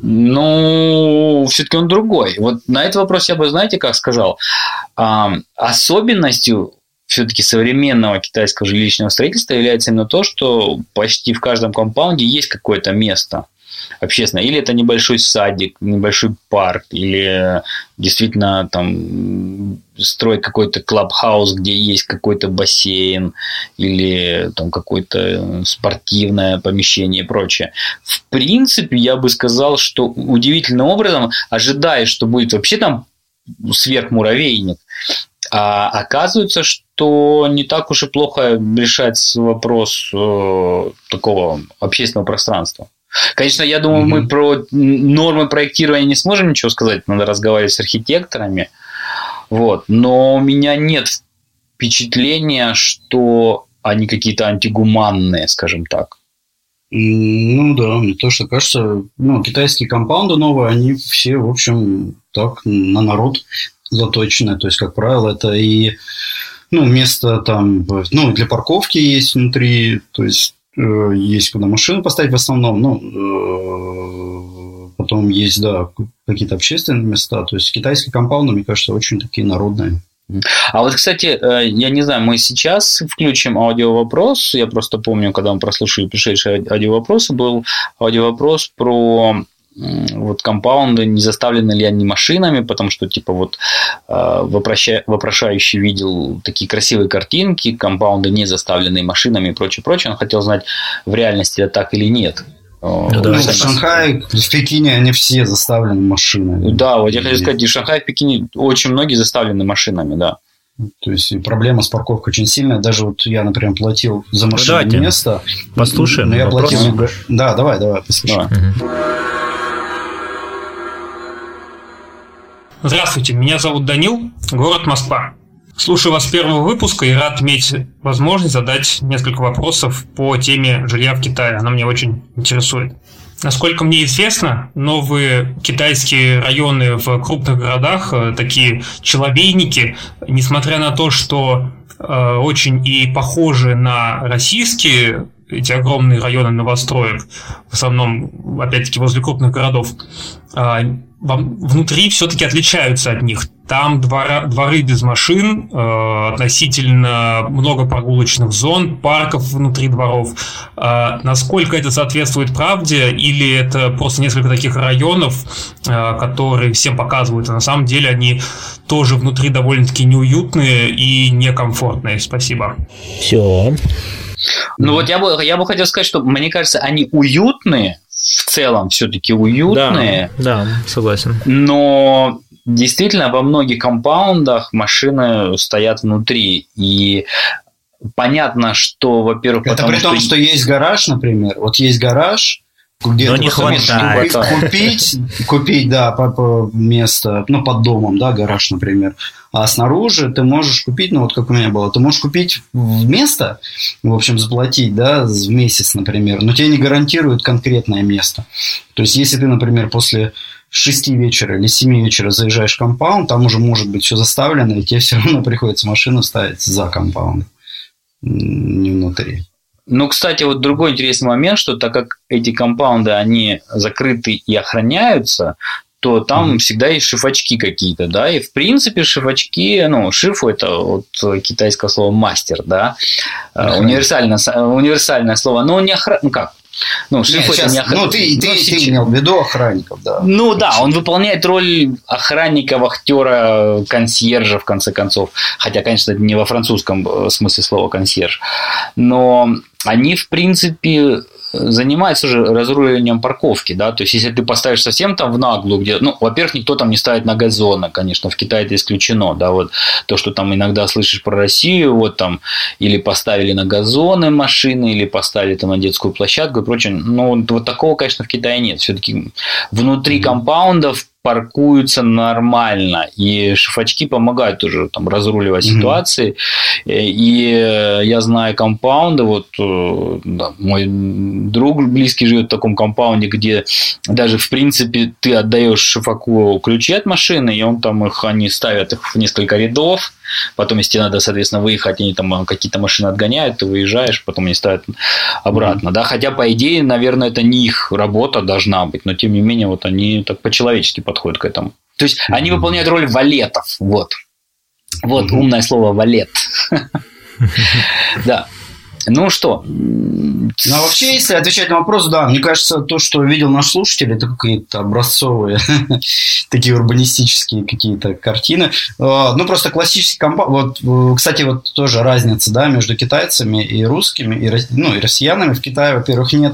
Ну, все-таки он другой. Вот на этот вопрос я бы, знаете, как сказал, А, особенностью все-таки современного китайского жилищного строительства является именно то, что почти в каждом компаунде есть какое-то место общественное. Или это небольшой садик, небольшой парк, или действительно там строить какой-то клабхаус, где есть какой-то бассейн, или там какое-то спортивное помещение и прочее. В принципе, я бы сказал, что удивительным образом, ожидая, что будет вообще там сверхмуравейник, а оказывается, что не так уж и плохо решать вопрос э, такого общественного пространства. Конечно, я думаю, mm-hmm. мы про нормы проектирования не сможем ничего сказать, надо разговаривать с архитекторами. Вот. Но у меня нет впечатления, что они какие-то антигуманные, скажем так. Ну да, мне тоже кажется, ну, китайские компаунды новые, они все, в общем, так, на народ заточены. То есть, как правило, это и ну, место там, ну, для парковки есть внутри, то есть э, есть куда машину поставить в основном, ну, э, потом есть, да, какие-то общественные места. То есть китайские компаунды, мне кажется, очень такие народные. А вот, кстати, я не знаю, мы сейчас включим аудиовопрос. Я просто помню, когда мы прослушали пришедшие аудиовопросы, был аудиовопрос про вот компаунды, не заставлены ли они машинами, потому что, типа, вот вопроща... вопрошающий видел такие красивые картинки, компаунды не заставленные машинами и прочее, прочее. Он хотел знать, в реальности это так или нет. Ну, да, в Шанхае, в Пекине они все заставлены машинами. Да, вот я хочу сказать, и в Шанхае, в Пекине очень многие заставлены машинами, да. То есть проблема с парковкой очень сильная. Даже вот я, например, платил за машину ну, место. Послушаем. Но я платил... Да, давай, давай, послушаем. Давай. Здравствуйте, меня зовут Данил, город Москва. Слушаю вас с первого выпуска и рад иметь возможность задать несколько вопросов по теме жилья в Китае. Она меня очень интересует. Насколько мне известно, новые китайские районы в крупных городах, такие человейники, несмотря на то, что э, очень и похожи на российские, эти огромные районы новостроек, в основном, опять-таки, возле крупных городов, э, внутри все-таки отличаются от них. Там двора, дворы без машин, э, относительно много прогулочных зон, парков внутри дворов. Э, насколько это соответствует правде, или это просто несколько таких районов, э, которые всем показывают, а на самом деле они тоже внутри довольно-таки неуютные и некомфортные? Спасибо. Все. Ну вот я бы, я бы хотел сказать, что мне кажется, они уютные, в целом все-таки уютные. Да, да, согласен. Но действительно во многих компаундах машины стоят внутри. И понятно, что, во-первых, это потому при том, что... что есть гараж, например. Вот есть гараж, где ты можешь купить, купить, да, место, ну, под домом, да, гараж, например. А снаружи ты можешь купить, ну, вот как у меня было, ты можешь купить место, в общем, заплатить, да, в месяц, например, но тебе не гарантируют конкретное место. То есть, если ты, например, после шести вечера или семи вечера заезжаешь в компаунд, там уже может быть все заставлено, и тебе все равно приходится машину ставить за компаунд, не внутри. Ну, кстати, вот другой интересный момент, что так как эти компаунды, они закрыты и охраняются, то там mm-hmm. всегда есть шифачки какие-то, да, и в принципе шифачки, ну, шифу – это от китайского слова мастер, да, mm-hmm. универсальное, универсальное слово, но не охрана, ну как? Ну, шиф это не охранник. Ну, ты, ты, ты имел в виду охранников, да. Ну, да, он выполняет роль охранника, вахтера, консьержа, в конце концов. Хотя, конечно, это не во французском смысле слова консьерж. Но они, в принципе, занимаются уже разруливанием парковки, да, то есть, если ты поставишь совсем там в наглую, где, ну, во-первых, никто там не ставит на газоны, конечно, в Китае это исключено, да, вот то, что там иногда слышишь про Россию, вот там, или поставили на газоны машины, или поставили там на детскую площадку и прочее, ну, вот такого, конечно, в Китае нет, все-таки внутри компаундов паркуются нормально, и шифачки помогают тоже там разруливать mm-hmm. ситуации. И я знаю компаунды, вот да, мой друг близкий живет в таком компаунде, где даже в принципе ты отдаешь шифаку ключи от машины, и он там их, они ставят их в несколько рядов. Потом, если тебе надо, соответственно, выехать, они там какие-то машины отгоняют, ты выезжаешь, потом они ставят обратно. Mm-hmm. Да? Хотя, по идее, наверное, это не их работа должна быть, но тем не менее, вот они так по-человечески подходят к этому. То есть mm-hmm. они выполняют роль валетов. Вот, вот mm-hmm. умное слово валет. Да. Ну что? Ну, а вообще, если отвечать на вопрос, да, мне кажется, то, что видел наш слушатель, это какие-то образцовые, такие урбанистические какие-то картины. Ну, просто классический компаунд. Вот, кстати, вот тоже разница, да, между китайцами и русскими, и, ну, и россиянами. В Китае, во-первых, нет,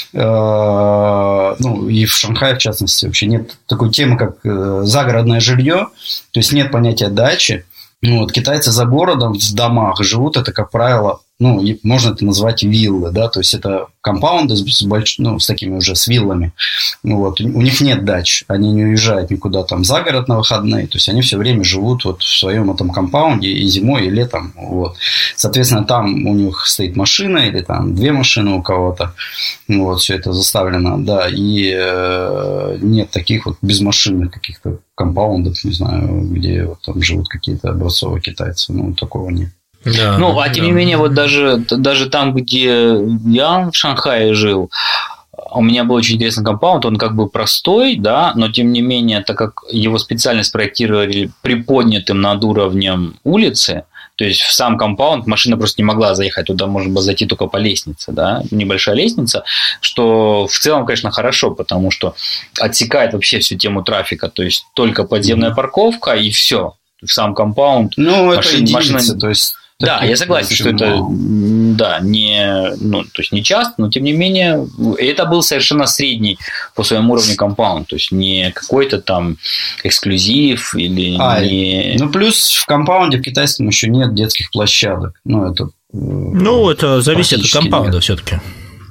ну, и в Шанхае, в частности, вообще нет такой темы, как загородное жилье, то есть нет понятия дачи. Ну, вот китайцы за городом в домах живут, это, как правило, ну, можно это назвать виллы, да, то есть это компаунды с, больш... ну, с такими уже с виллами. Ну, вот. У них нет дач, они не уезжают никуда там за город на выходные, то есть они все время живут вот в своем этом компаунде и зимой, и летом. Вот. Соответственно, там у них стоит машина или там две машины у кого-то, вот, все это заставлено, да, и э, нет таких вот безмашинных каких-то компаундов, не знаю, где вот там живут какие-то образцовые китайцы, ну, такого нет. Да, ну, а тем да. не менее, вот даже, даже там, где я в Шанхае жил, у меня был очень интересный компаунд, он как бы простой, да, но тем не менее, так как его специально спроектировали приподнятым над уровнем улицы, то есть в сам компаунд машина просто не могла заехать, туда можно было зайти только по лестнице, да, небольшая лестница, что в целом, конечно, хорошо, потому что отсекает вообще всю тему трафика, то есть только подземная mm-hmm. парковка и все. В сам компаунд. Ну, это машин, единицы, машина... то есть... Да, я согласен, что это да, не, ну, то есть не часто, но тем не менее, это был совершенно средний по своему уровню компаунд, то есть не какой-то там эксклюзив или а, не... Ну, плюс в компаунде в китайском еще нет детских площадок. Ну, это... Ну, это зависит от компаунда все-таки.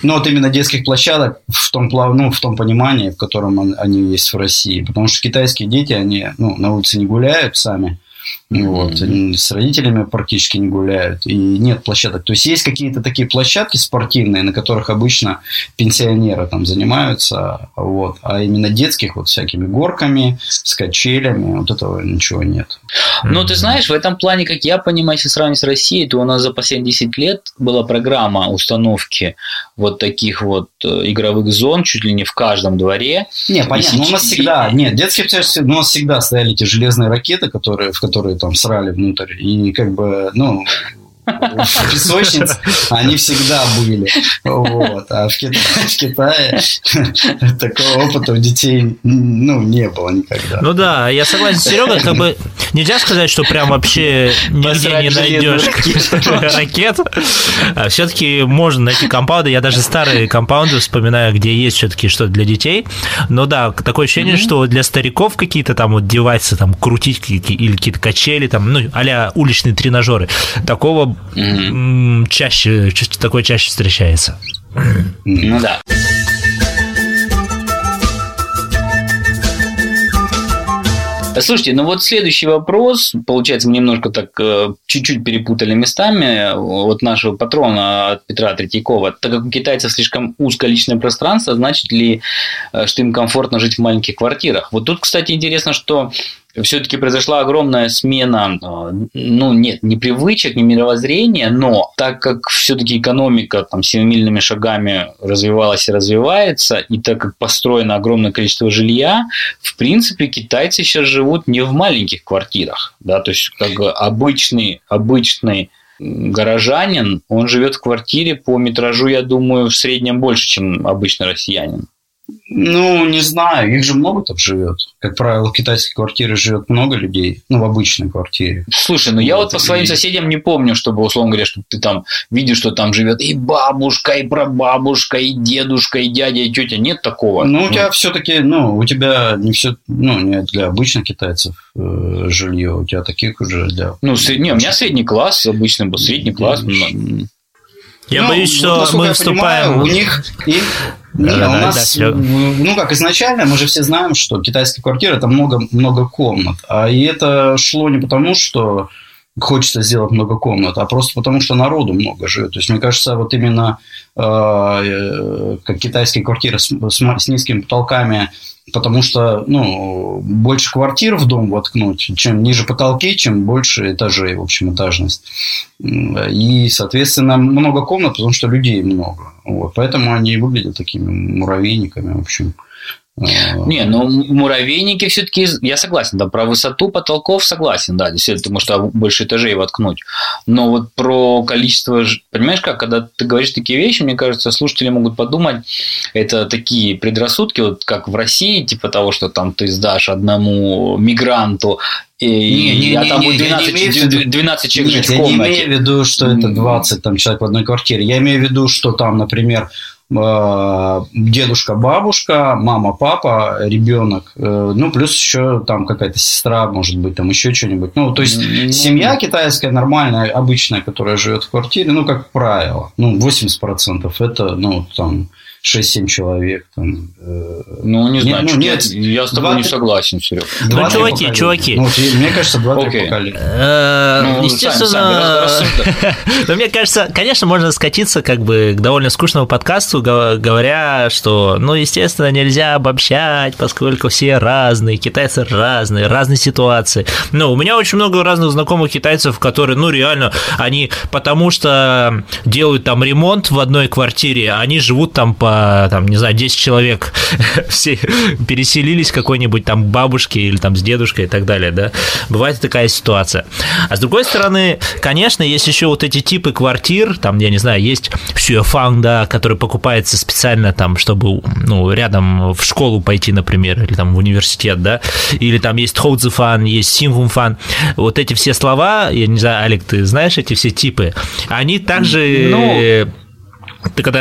Ну, вот именно детских площадок в том, ну, в том понимании, в котором они есть в России. Потому что китайские дети, они ну, на улице не гуляют сами. Вот, mm-hmm. с родителями практически не гуляют, и нет площадок. То есть есть какие-то такие площадки спортивные, на которых обычно пенсионеры там занимаются, вот, а именно детских вот всякими горками, с качелями, вот этого ничего нет. Ну, ты знаешь, в этом плане, как я понимаю, если сравнить с Россией, то у нас за последние десять лет была программа установки вот таких вот игровых зон чуть ли не в каждом дворе. Не, понятно, но у нас всегда, нет, детские площадки, у нас всегда стояли эти железные ракеты, которые, в которые там срали внутрь, и как бы, ну, в песочнице они всегда были. Вот. А в Китае, в Китае такого опыта у детей ну, не было никогда. Ну да, я согласен с Серегой, как бы нельзя сказать, что прям вообще нигде не найдешь ракет. А все-таки можно найти компаунды. Я даже старые компаунды вспоминаю, где есть все-таки что-то для детей. Но да, такое ощущение, mm-hmm. что для стариков какие-то там вот девайсы там крутить или какие-то качели, там, ну, а-ля уличные тренажеры. Такого Mm-hmm. чаще, такое чаще встречается. Ну да. Слушайте, ну вот следующий вопрос, получается, мы немножко так чуть-чуть перепутали местами вот нашего патрона от Петра Третьякова. Так как у китайцев слишком узкое личное пространство, значит ли, что им комфортно жить в маленьких квартирах? Вот тут, кстати, интересно, что все-таки произошла огромная смена, ну, нет, не привычек, не мировоззрения, но так как все-таки экономика там семимильными шагами развивалась и развивается, и так как построено огромное количество жилья, в принципе, китайцы сейчас живут не в маленьких квартирах, да, то есть как бы обычный, обычный горожанин, он живет в квартире по метражу, я думаю, в среднем больше, чем обычный россиянин. Ну, не знаю, их же много там живет. Как правило, в китайской квартире живет много людей, ну, в обычной квартире. Слушай, ну я вот по своим соседям не помню, чтобы, условно говоря, что ты там видишь, что там живет и бабушка, и прабабушка, и дедушка, и дядя, и тетя. Нет такого. Ну, у тебя все-таки, ну, у тебя не все, ну, не для обычных китайцев э, жилье, у тебя таких уже для. Ну, сред... не, у меня средний класс, обычно был средний класс. Я ну, боюсь, что мы вступаем... Понимаю, у них... И... Не, да, у да, нас, да, ну, как изначально, мы же все знаем, что китайская квартира – это много, много комнат. А и это шло не потому, что хочется сделать много комнат, а просто потому, что народу много живет. То есть, мне кажется, вот именно э, как китайские квартиры с, с, с низкими потолками, потому что, ну, больше квартир в дом воткнуть, чем ниже потолки, чем больше этажей, в общем, этажность. И, соответственно, много комнат, потому что людей много. Вот. Поэтому они выглядят такими муравейниками, в общем. Не, ну муравейники все-таки, я согласен, да, про высоту потолков согласен, да, действительно, потому что больше этажей воткнуть. Но вот про количество, понимаешь как, когда ты говоришь такие вещи, мне кажется, слушатели могут подумать, это такие предрассудки, вот как в России, типа того, что там ты сдашь одному мигранту, и, не, не, а там не, будет двенадцать, двенадцать человек нет, в комнате. Я не имею в виду, что это двадцать там, человек в одной квартире. Я имею в виду, что там, например, дедушка, бабушка, мама, папа, ребенок, ну, плюс еще там какая-то сестра, может быть, там еще что-нибудь. Ну, то есть, mm-hmm. семья китайская, нормальная, обычная, которая живет в квартире, ну, как правило, ну, восемьдесят процентов это, ну, там, шесть-семь человек. Там, э... Ну, не знаю, ну, нет, я с тобой два, не согласен, Серега. Ну, чуваки, чуваки. Ну, мне кажется, два-три okay. поколения. Ну, естественно, но мне кажется, конечно, можно скатиться как бы к довольно скучному подкасту, говоря, что, ну, естественно, нельзя обобщать, поскольку все разные, китайцы разные, разные ситуации. Ну, у меня очень много разных знакомых китайцев, которые, ну, реально, они потому что делают там ремонт в одной квартире, они живут там по там, не знаю, десять человек все переселились к какой-нибудь там бабушке или там с дедушкой и так далее, да, бывает такая ситуация. А с другой стороны, конечно, есть еще вот эти типы квартир, там, я не знаю, есть сюэфан, да, который покупается специально там, чтобы, ну, рядом в школу пойти, например, или там в университет, да, или там есть хоудзифан, есть синхунфан, вот эти все слова, я не знаю, Олег, ты знаешь эти все типы, они также... Ну... Ты когда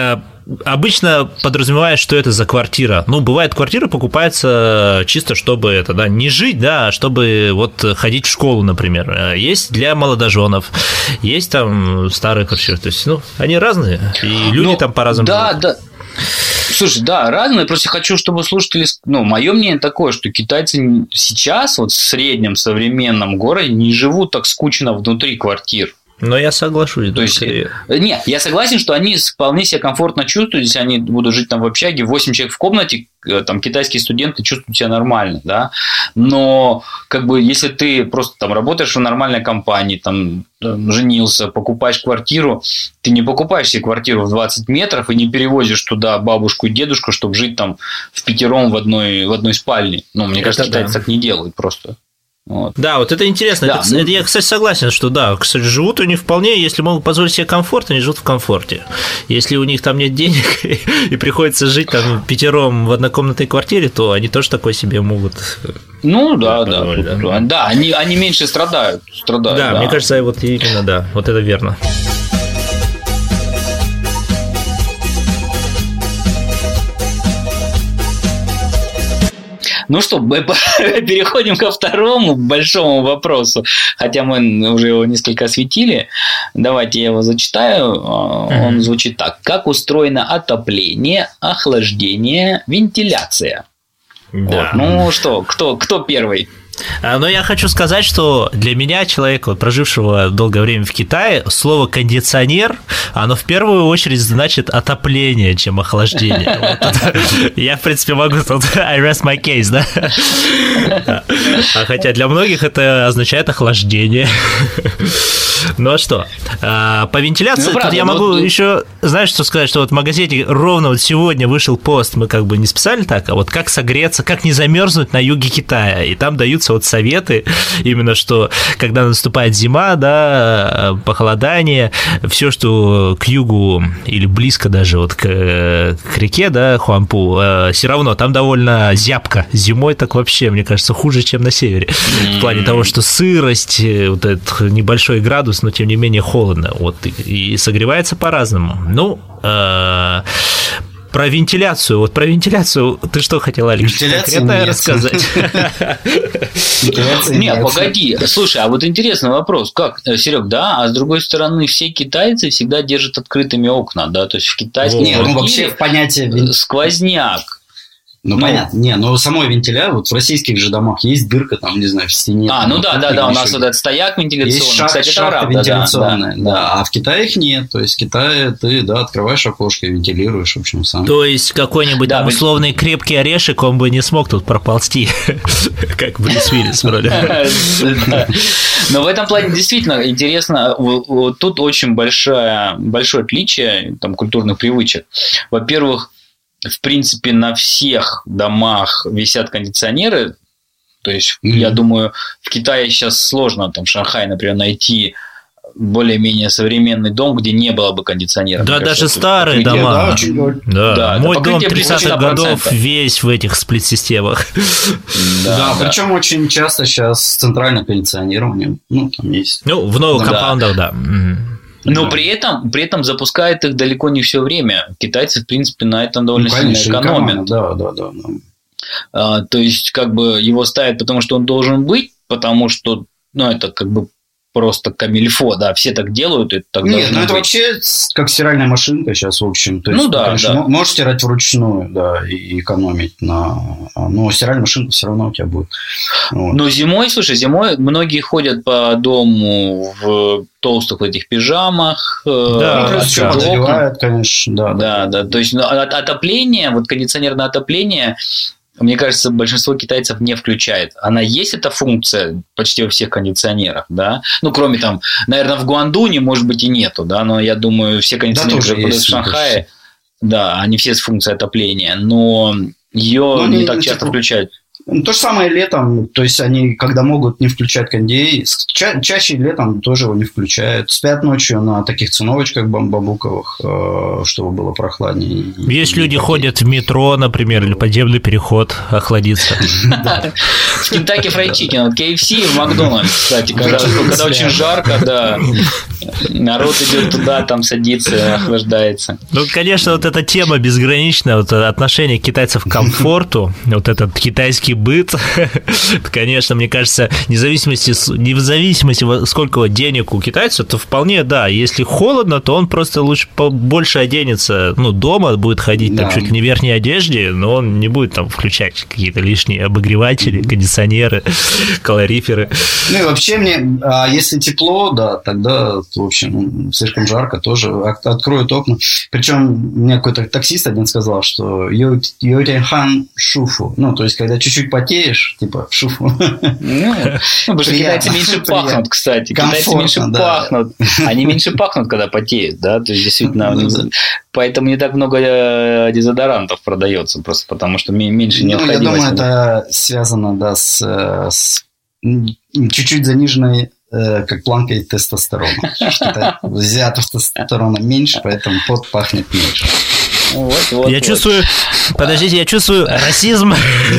обычно подразумевает, что это за квартира. Ну, бывает, квартира покупается чисто, чтобы это, да, не жить, да, а чтобы вот ходить в школу, например. Есть для молодоженов, есть там старые квартиры. То есть, ну, они разные, и люди ну, там по-разному. Да, живут. да. Слушай, да, разные. Просто хочу, чтобы слушатели... Ну, мое мнение такое, что китайцы сейчас вот в среднем современном городе не живут так скучно внутри квартир. Но я соглашусь. То есть, нет, я согласен, что они вполне себя комфортно чувствуют, если они будут жить там в общаге, восемь человек в комнате, там китайские студенты чувствуют себя нормально, да, но как бы если ты просто там работаешь в нормальной компании, там женился, покупаешь квартиру, ты не покупаешь себе квартиру в двадцать метров и не перевозишь туда бабушку и дедушку, чтобы жить там в пятером в одной, в одной спальне. Ну, мне кажется, китайцы да. так не делают просто. Вот. Да, вот это интересно. Да, это, ну... Я, кстати, согласен, что да, кстати, живут они вполне, если могут позволить себе комфорт, они живут в комфорте. Если у них там нет денег и приходится жить там пятером в однокомнатной квартире, то они тоже такое себе могут. Ну да, да, да, да, они, они меньше страдают, страдают. Да, да, мне кажется, вот именно да, вот это верно. Ну что, переходим ко второму большому вопросу, хотя мы уже его несколько осветили. Давайте я его зачитаю. Он звучит так. Как устроено отопление, охлаждение, вентиляция? Да. Вот. Ну что, кто, кто первый? Но я хочу сказать, что для меня, человека, прожившего долгое время в Китае, слово «кондиционер», оно в первую очередь значит отопление, чем охлаждение. Вот я, в принципе, могу тут I rest my case, да? А хотя для многих это означает охлаждение. Ну а что? По вентиляции, ну, тут я могу ну, еще, знаешь, что сказать, что вот в магазине ровно вот сегодня вышел пост, мы как бы не специально так, а вот как согреться, как не замерзнуть на юге Китая, и там даются вот советы, именно что, когда наступает зима, да, похолодание, все, что к югу или близко даже вот к, к реке, да, Хуанпу, все равно там довольно зябко, зимой так вообще, мне кажется, хуже, чем на севере, в плане того, что сырость, вот этот небольшой градус, но тем не менее холодно, вот, и, и согревается по-разному. Ну, э, про вентиляцию, вот про вентиляцию, ты что хотел, Алекс, конкретно рассказать? Нет, погоди, слушай, а вот интересный вопрос, как, Серег, да, а с другой стороны, все китайцы всегда держат открытыми окна, да, то есть в китайском квартире вообще в понятии сквозняк. Ну, ну, понятно, не, но самой вентиляции, вот в российских же домах есть дырка, там, не знаю, в стене. А, там, ну да, да, да, у нас вот этот стояк вентиляционный, есть шар, кстати, это шахта правда, вентиляционная, да, да, да. А в Китае их нет, то есть в Китае ты, да, открываешь окошко и вентилируешь, в общем, сам. То есть какой-нибудь да, там условный вы... крепкий орешек, он бы не смог тут проползти, как Брюс Уиллис вроде. Но в этом плане действительно интересно, тут очень большое отличие там культурных привычек. Во-первых, в принципе, на всех домах висят кондиционеры. То есть, mm-hmm. я думаю, в Китае сейчас сложно, там, в Шанхае, например, найти более-менее современный дом, где не было бы кондиционера. Да, даже старые покрытие, дома. Да, очень... да. Да, мой дом тридцатых годов весь в этих сплит-системах. Да, да, да, причем очень часто сейчас центральное кондиционирование. Ну, там есть. Ну, в новых ну, компаундах, да. да. Но да. при этом, при этом запускает их далеко не все время. Китайцы, в принципе, на этом довольно ну, конечно, сильно экономят. Да, да, да, да. А, то есть, как бы его ставят, потому что он должен быть, потому что, ну, это как бы просто камильфо, да, все так делают, и так Нет, ну это быть. Вообще как стиральная машинка сейчас, в общем. То есть, ну да, конечно, да. Можешь стирать вручную, да, и экономить на... Но стиральная машинка все равно у тебя будет. Вот. Но зимой, слушай, зимой многие ходят по дому в толстых этих пижамах. Да, ну, все подогревает, конечно. Да, да, да, да. То есть отопление, вот кондиционерное отопление... Мне кажется, большинство китайцев не включает. Она есть, эта функция почти во всех кондиционерах, да. Ну, кроме там, наверное, в Гуандуне, может быть, и нету, да, но я думаю, все кондиционеры, да, которые продают в Шанхае, да, они все с функцией отопления, но ее ну, не, не так часто типа... включают. То же самое летом, то есть они, когда могут не включать кондей, ча- чаще летом тоже его не включают. Спят ночью на таких циновочках бамбуковых, э, чтобы было прохладнее. Есть люди ходят в метро, например, или подземный переход охладиться. В Kentucky Fried Chicken, вот кей эф си, в Макдональдс, кстати, когда очень жарко, да, народ идет туда, там садится, охлаждается. Ну, конечно, вот эта тема безграничная, вот отношение китайцев к комфорту, вот этот китайский быт, конечно, мне кажется, независимости, не в зависимости, сколько денег у китайцев, то вполне, да, если холодно, то он просто лучше больше оденется, ну, дома будет ходить, там, да, чуть ли не в верхней одежде, но он не будет там включать какие-то лишние обогреватели, кондиционеры, калориферы. Ну, и вообще мне, а если тепло, да, тогда, в общем, слишком жарко, тоже откроют окна. Причем мне какой-то таксист один сказал, что йотянхан шуфу, ну, то есть, когда чуть-чуть потеешь, типа, шуфу. Ну, потому что китайцы меньше пахнут, кстати. Китайцы меньше пахнут. Они меньше пахнут, когда потеют, да, то есть, действительно, поэтому не так много дезодорантов продается, просто потому что меньше необходимости. Ну, я думаю, это связано, да, с, с чуть-чуть заниженной, как планкой тестостерона. Что-то взято тестостерона меньше, поэтому пот пахнет меньше. Вот, вот, я вот. чувствую, подождите, я чувствую расизм.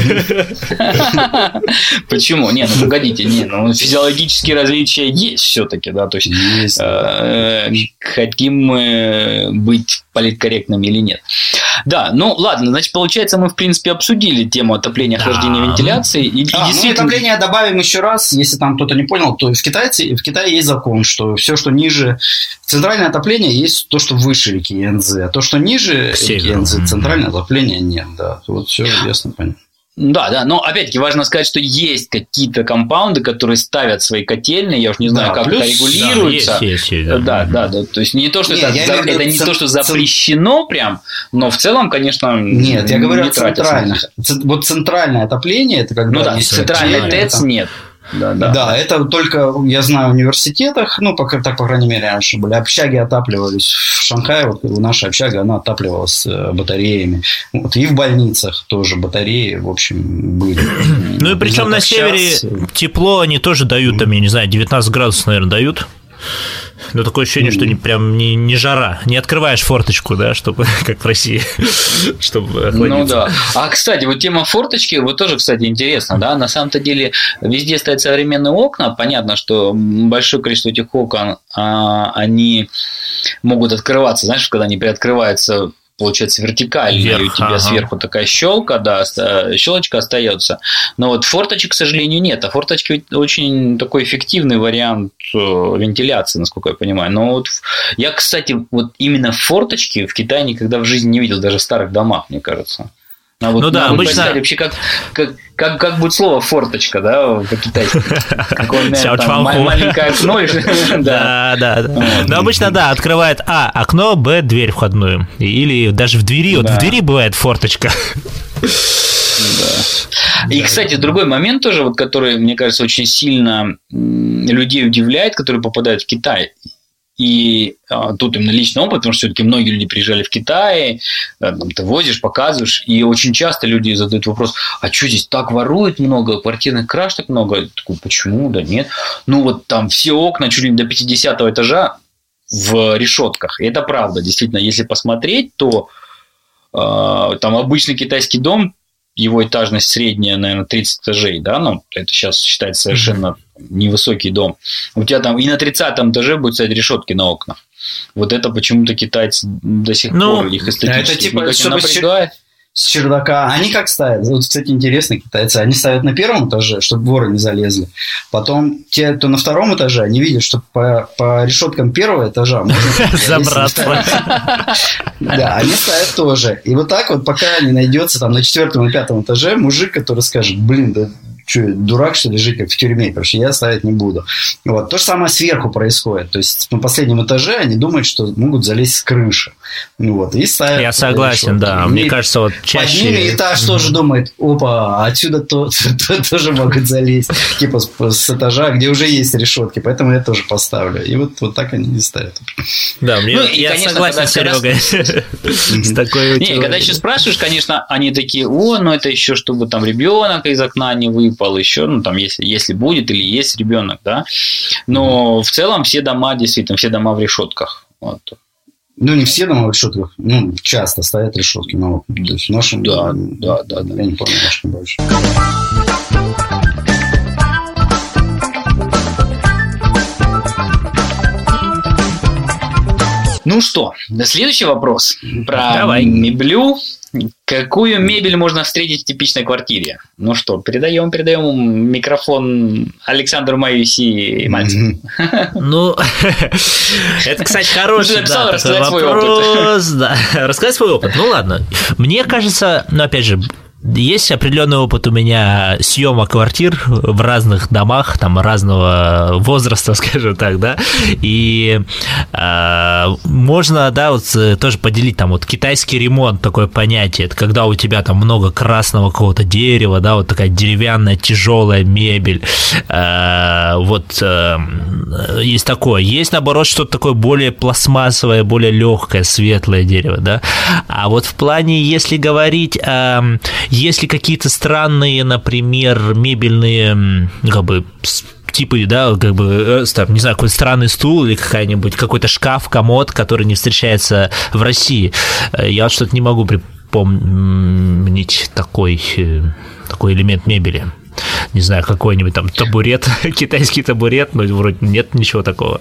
Почему? Не, ну погодите, не, ну физиологические различия есть все-таки, да, то есть, есть э, хотим мы быть политкорректными или нет. Да, ну ладно, значит, получается, мы в принципе обсудили тему отопления, охлаждения, да, вентиляции. И, а, и действительно... ну, отопление добавим еще раз, если там кто-то не понял, то в Китае, в Китае есть закон, что все, что ниже центральное отопление, есть то, что выше реки Янцзы, а то, что ниже реки Янцзы, центральное отопление нет, да, вот все ясно, понятно. Да, да, но опять-таки важно сказать, что есть какие-то компаунды, которые ставят свои котельные, я уж не знаю, да, как плюс, это регулируется. Да, есть, есть, да. Да, да, да, то есть не то, что не, это, за, это не ц... то, что запрещено прям, но в целом, конечно, нет, я говорю не о центральных. Вот центральное отопление, это когда... Ну да, центральный ТЭЦ там... нет. Да, да. Да, это только, я знаю, в университетах, ну, пока, так, по крайней мере, раньше были, общаги отапливались в Шанхае, вот наша общага, она отапливалась батареями, вот, и в больницах тоже батареи, в общем, были. Ну, и причем на севере тепло они тоже дают, там, я не знаю, девятнадцать градусов, наверное, дают. Но такое ощущение, что не, прям не, не жара. Не открываешь форточку, да, чтобы, как в России, чтобы охладиться. Ну да. А, кстати, вот тема форточки, вот тоже, кстати, интересно, да, на самом-то деле везде стоят современные окна, понятно, что большое количество этих окон, а, они могут открываться, знаешь, когда они приоткрываются, получается, вертикально, вверх, и у тебя ага. сверху такая щелка, да, щелочка остается. Но вот форточек, к сожалению, нет. А форточки очень такой эффективный вариант вентиляции, насколько я понимаю. Но вот я, кстати, вот именно форточки в Китае никогда в жизни не видел, даже в старых домах, мне кажется. А вот, ну да, обычно... Вообще, как, как, как, как будет слово форточка, да, по-китайски? Маленькое окно. Да, да, да. Но обычно, да, открывает А, окно, Б, дверь входную. Или даже в двери, вот в двери бывает форточка. И, кстати, другой момент тоже, вот, который, мне кажется, очень сильно людей удивляет, которые попадают в Китай. И а, тут именно личный опыт, потому что все-таки многие люди приезжали в Китай, там, ты возишь, показываешь, и очень часто люди задают вопрос: а что здесь так воруют много, квартирных краж так много? Я такой, почему? Да нет. Ну вот там все окна чуть ли не до пятидесятого этажа в решетках. И это правда, действительно, если посмотреть, то э, там обычный китайский дом, его этажность средняя, наверное, тридцать этажей, да, ну, это сейчас считается совершенно невысокий дом. У тебя там и на тридцатом этаже будут стоять решетки на окнах. Вот это почему-то китайцы до сих ну, пор их эстетически это типа, никак не напрягает. С чердака. Они как ставят? Вот, кстати, интересно, китайцы. Они ставят на первом этаже, чтобы воры не залезли. Потом те, кто на втором этаже, они видят, что по, по решеткам первого этажа можно забраться. Да, они ставят тоже. И вот так вот, пока не найдется там на четвертом и пятом этаже мужик, который скажет: блин, да что, дурак, что ли, жить как в тюрьме? Короче, я ставить не буду. Вот. То же самое сверху происходит. То есть на последнем этаже они думают, что могут залезть с крыши. Вот, и ставят. Я согласен, решетки. Да. Мне и кажется, вот чаще... Под ними этаж mm-hmm. тоже думает, опа, отсюда то, то, то, тоже могут залезть, типа с, с этажа, где уже есть решетки, поэтому я тоже поставлю. И вот, вот так они и ставят. Да, мне, ну, я конечно, согласен с Серегой с такой Не, когда еще спрашиваешь, конечно, они такие, о, ну это еще чтобы там ребенок из окна не выпал, еще, ну там, если, если будет или есть ребенок, да. Но в целом все дома, действительно, все дома в решетках. Вот. Ну, не все дома в решетках, ну, часто стоят решетки, но то есть в нашем да, да, да, да. Я не помню, в нашем больше. Ну что, следующий вопрос про Давай. меблю. Какую мебель можно встретить в типичной квартире? Ну что, передаем, передаем микрофон Александру Маюси Мальцеву. Ну, это, кстати, хороший да, рассказать свой опыт. Да, рассказать свой опыт. Ну ладно. Мне кажется, ну опять же, есть определенный опыт у меня съема квартир в разных домах, там разного возраста, скажем так, да, и э, можно, да, вот тоже поделить там вот китайский ремонт, такое понятие, это когда у тебя там много красного какого-то дерева, да, вот такая деревянная тяжелая мебель, э, вот э, есть такое, есть наоборот что-то такое более пластмассовое, более легкое, светлое дерево, да, а вот в плане, если говорить о Если какие-то странные, например, мебельные, как бы, типы, да, как бы, там, не знаю, какой-то странный стул или какая-нибудь, какой-то шкаф, комод, который не встречается в России, я вот что-то не могу припомнить такой, такой элемент мебели. Не знаю, какой-нибудь там табурет, китайский табурет, но вроде нет ничего такого.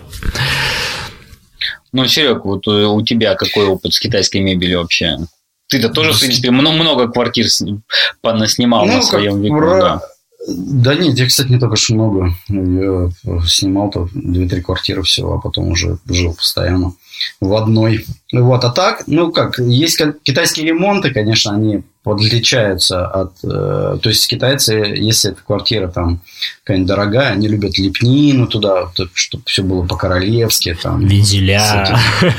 Ну, Серег, вот у тебя какой опыт с китайской мебелью вообще? Ты-то тоже, в принципе, много, много квартир понаснимал ну, на своем веку. Про... Да. да нет, я, кстати, не только что много. Я снимал-то две-три квартиры всего, а потом уже жил постоянно в одной. Вот, а так, ну как, есть китайские ремонты, конечно, они отличаются от... Э, то есть китайцы, если эта квартира там какая-нибудь дорогая, они любят лепнину туда, чтобы все было по-королевски. Там, вензеля.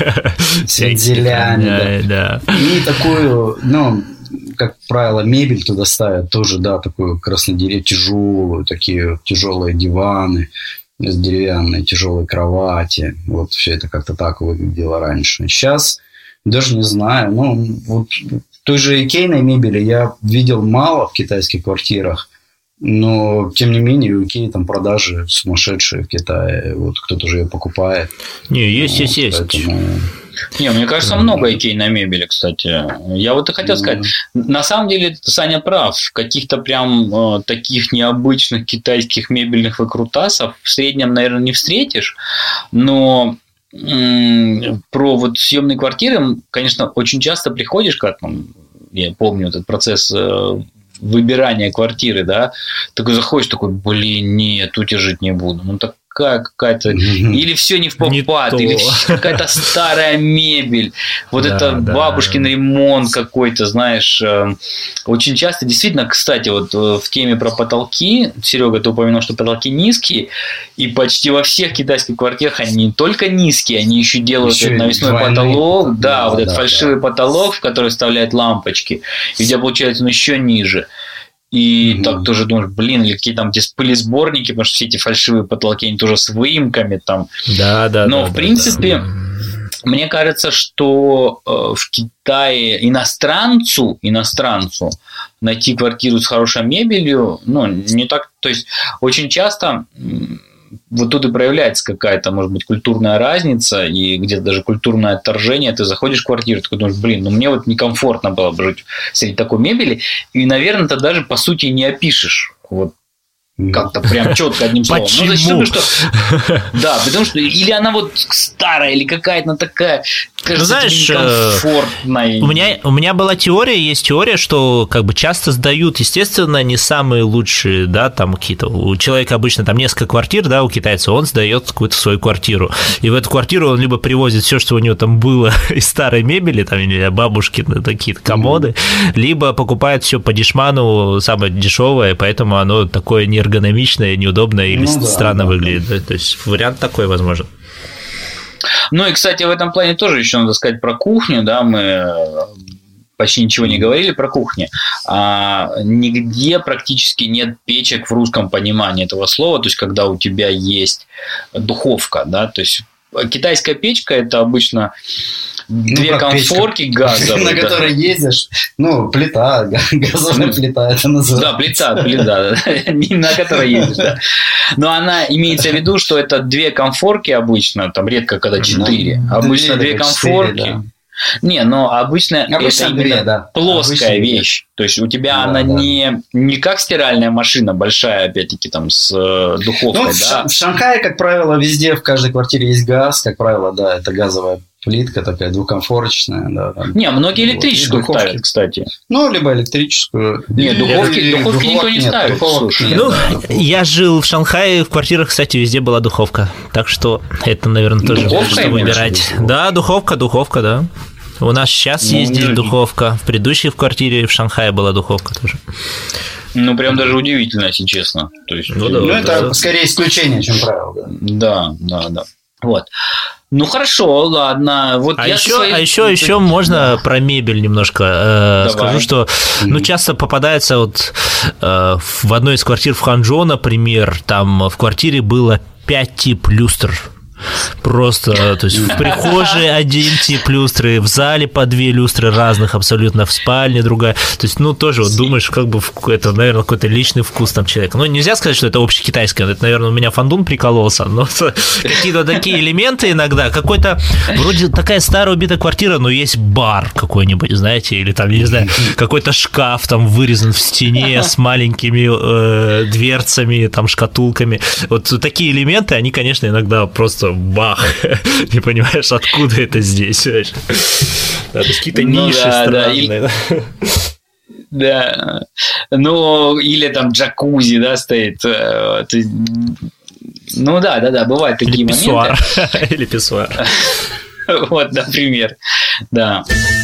С вензелями, да. И такую, ну, как правило, мебель туда ставят тоже, да, такую краснодеревную, тяжелую, такие тяжелые диваны, деревянные тяжелые кровати. Вот все это как-то так выглядело раньше. Сейчас даже не знаю, ну, вот той же икейной мебели я видел мало в китайских квартирах, но, тем не менее, у Икеи там продажи сумасшедшие в Китае. Вот кто-то же ее покупает. Не, есть, вот, есть, есть. Поэтому... Не, мне кажется, много икейной мебели, кстати. Я вот и хотел сказать, на самом деле, Саня прав. Каких-то прям э, таких необычных китайских мебельных выкрутасов в среднем, наверное, не встретишь. Но э, про вот съемные квартиры, конечно, очень часто приходишь, как там, я помню этот процесс э, выбирания квартиры, да, такой заходишь, такой, блин, нет, тут я жить не буду. Ну, так какая-то... Или все не в попад, не или какая-то старая мебель. Вот да, это да. Бабушкин ремонт какой-то, знаешь. Очень часто, действительно, кстати, вот в теме про потолки, Серега, ты упомянул, что потолки низкие, и почти во всех китайских квартирах они не только низкие, они еще делают еще навесной двойные. Потолок, да, да вот да, этот да, фальшивый да. потолок, в который вставляют лампочки, и у тебя получается он еще ниже. И mm-hmm. так тоже думаешь, блин, или какие там пылесборники, потому что все эти фальшивые потолки, они тоже с выемками там. Да, да, Но, да, в да, принципе, да. мне кажется, что в Китае иностранцу, иностранцу найти квартиру с хорошей мебелью, ну, не так, то есть, очень часто вот тут и проявляется какая-то, может быть, культурная разница и где-то даже культурное отторжение. Ты заходишь в квартиру, ты думаешь, блин, ну мне вот некомфортно было бы жить среди такой мебели, и, наверное, ты даже, по сути, не опишешь. Вот. Как-то прям четко одним словом. Почему? Ну, зачем, что... Да, потому что или она вот старая, или какая-то она такая, кажется, знаешь, некомфортная. У меня, у меня была теория, есть теория, что как бы часто сдают, естественно, не самые лучшие, да, там какие-то. У человека обычно там несколько квартир, да, у китайца, он сдает какую-то свою квартиру. И в эту квартиру он либо привозит все, что у него там было из старой мебели, там, или бабушкины такие комоды, mm-hmm. либо покупает все по дешману, самое дешевое, поэтому оно такое не эргономичное, неудобное или ну, странно да, выглядит. Да. То есть вариант такой возможен. Ну и, кстати, в этом плане тоже еще надо сказать про кухню, да, мы почти ничего не говорили про кухню. А нигде практически нет печек в русском понимании этого слова, то есть когда у тебя есть духовка, да, то есть китайская печка – это обычно две ну, конфорки печка, газовые. На да. которой ездишь. Ну, плита, газовая плита это называется. Да, плита, плита, на которой ездишь, да. Но она имеется в виду, что это две конфорки обычно, там редко когда четыре. Обычно две конфорки. Не, но обычно, обычно это две, именно да. плоская обычно вещь. Две. То есть у тебя да, она да. Не, не как стиральная машина большая, опять-таки, там с э, духовкой. Ну, да? в Шанхае, как правило, везде в каждой квартире есть газ, как правило, да, это газовая плитка такая двухкомфорочная. Да, да. Не, многие электрическую вот. ставят, кстати. Ну, либо электрическую. Нет, духовки, или, духовки духовок никто не нет, ставит. Слушай, нет, ну, да, я жил в Шанхае, в квартирах, кстати, везде была духовка. Так что это, наверное, тоже что выбирать. Да, духовка, духовка, да. У нас сейчас ну, есть здесь духовка. В предыдущей в квартире в Шанхае была духовка тоже. Ну, прям даже удивительно, если честно. То есть, ну, да, ну, это да. скорее исключение, чем правило. Да, да, да. да. Вот. Ну, хорошо, ладно. Вот а, я еще, своей... а еще, еще можно про мебель немножко э, скажу, что ну, часто попадается вот э, в одной из квартир в Ханчжоу, например, там в квартире было пять тип люстр. Просто, то есть в прихожей один тип люстры, в зале по две люстры разных абсолютно, в спальне другая. То есть, ну, тоже вот думаешь, как бы это, наверное, какой-то личный вкус там человека. Ну, нельзя сказать, что это общекитайское. Это, наверное, у меня фандун прикололся, но какие-то такие элементы иногда. Какой-то, вроде такая старая убитая квартира, но есть бар какой-нибудь, знаете, или там, я не знаю, какой-то шкаф там вырезан в стене с маленькими э, дверцами, там, шкатулками. Вот такие элементы, они, конечно, иногда просто бах, не понимаешь, откуда это здесь. Да, то есть какие-то ну, ниши да, странные. Да, или... да, ну, или там джакузи, да, стоит. Ну, да, да, да, бывают такие или моменты. Писсуар. Или писсуар. Вот, например, да.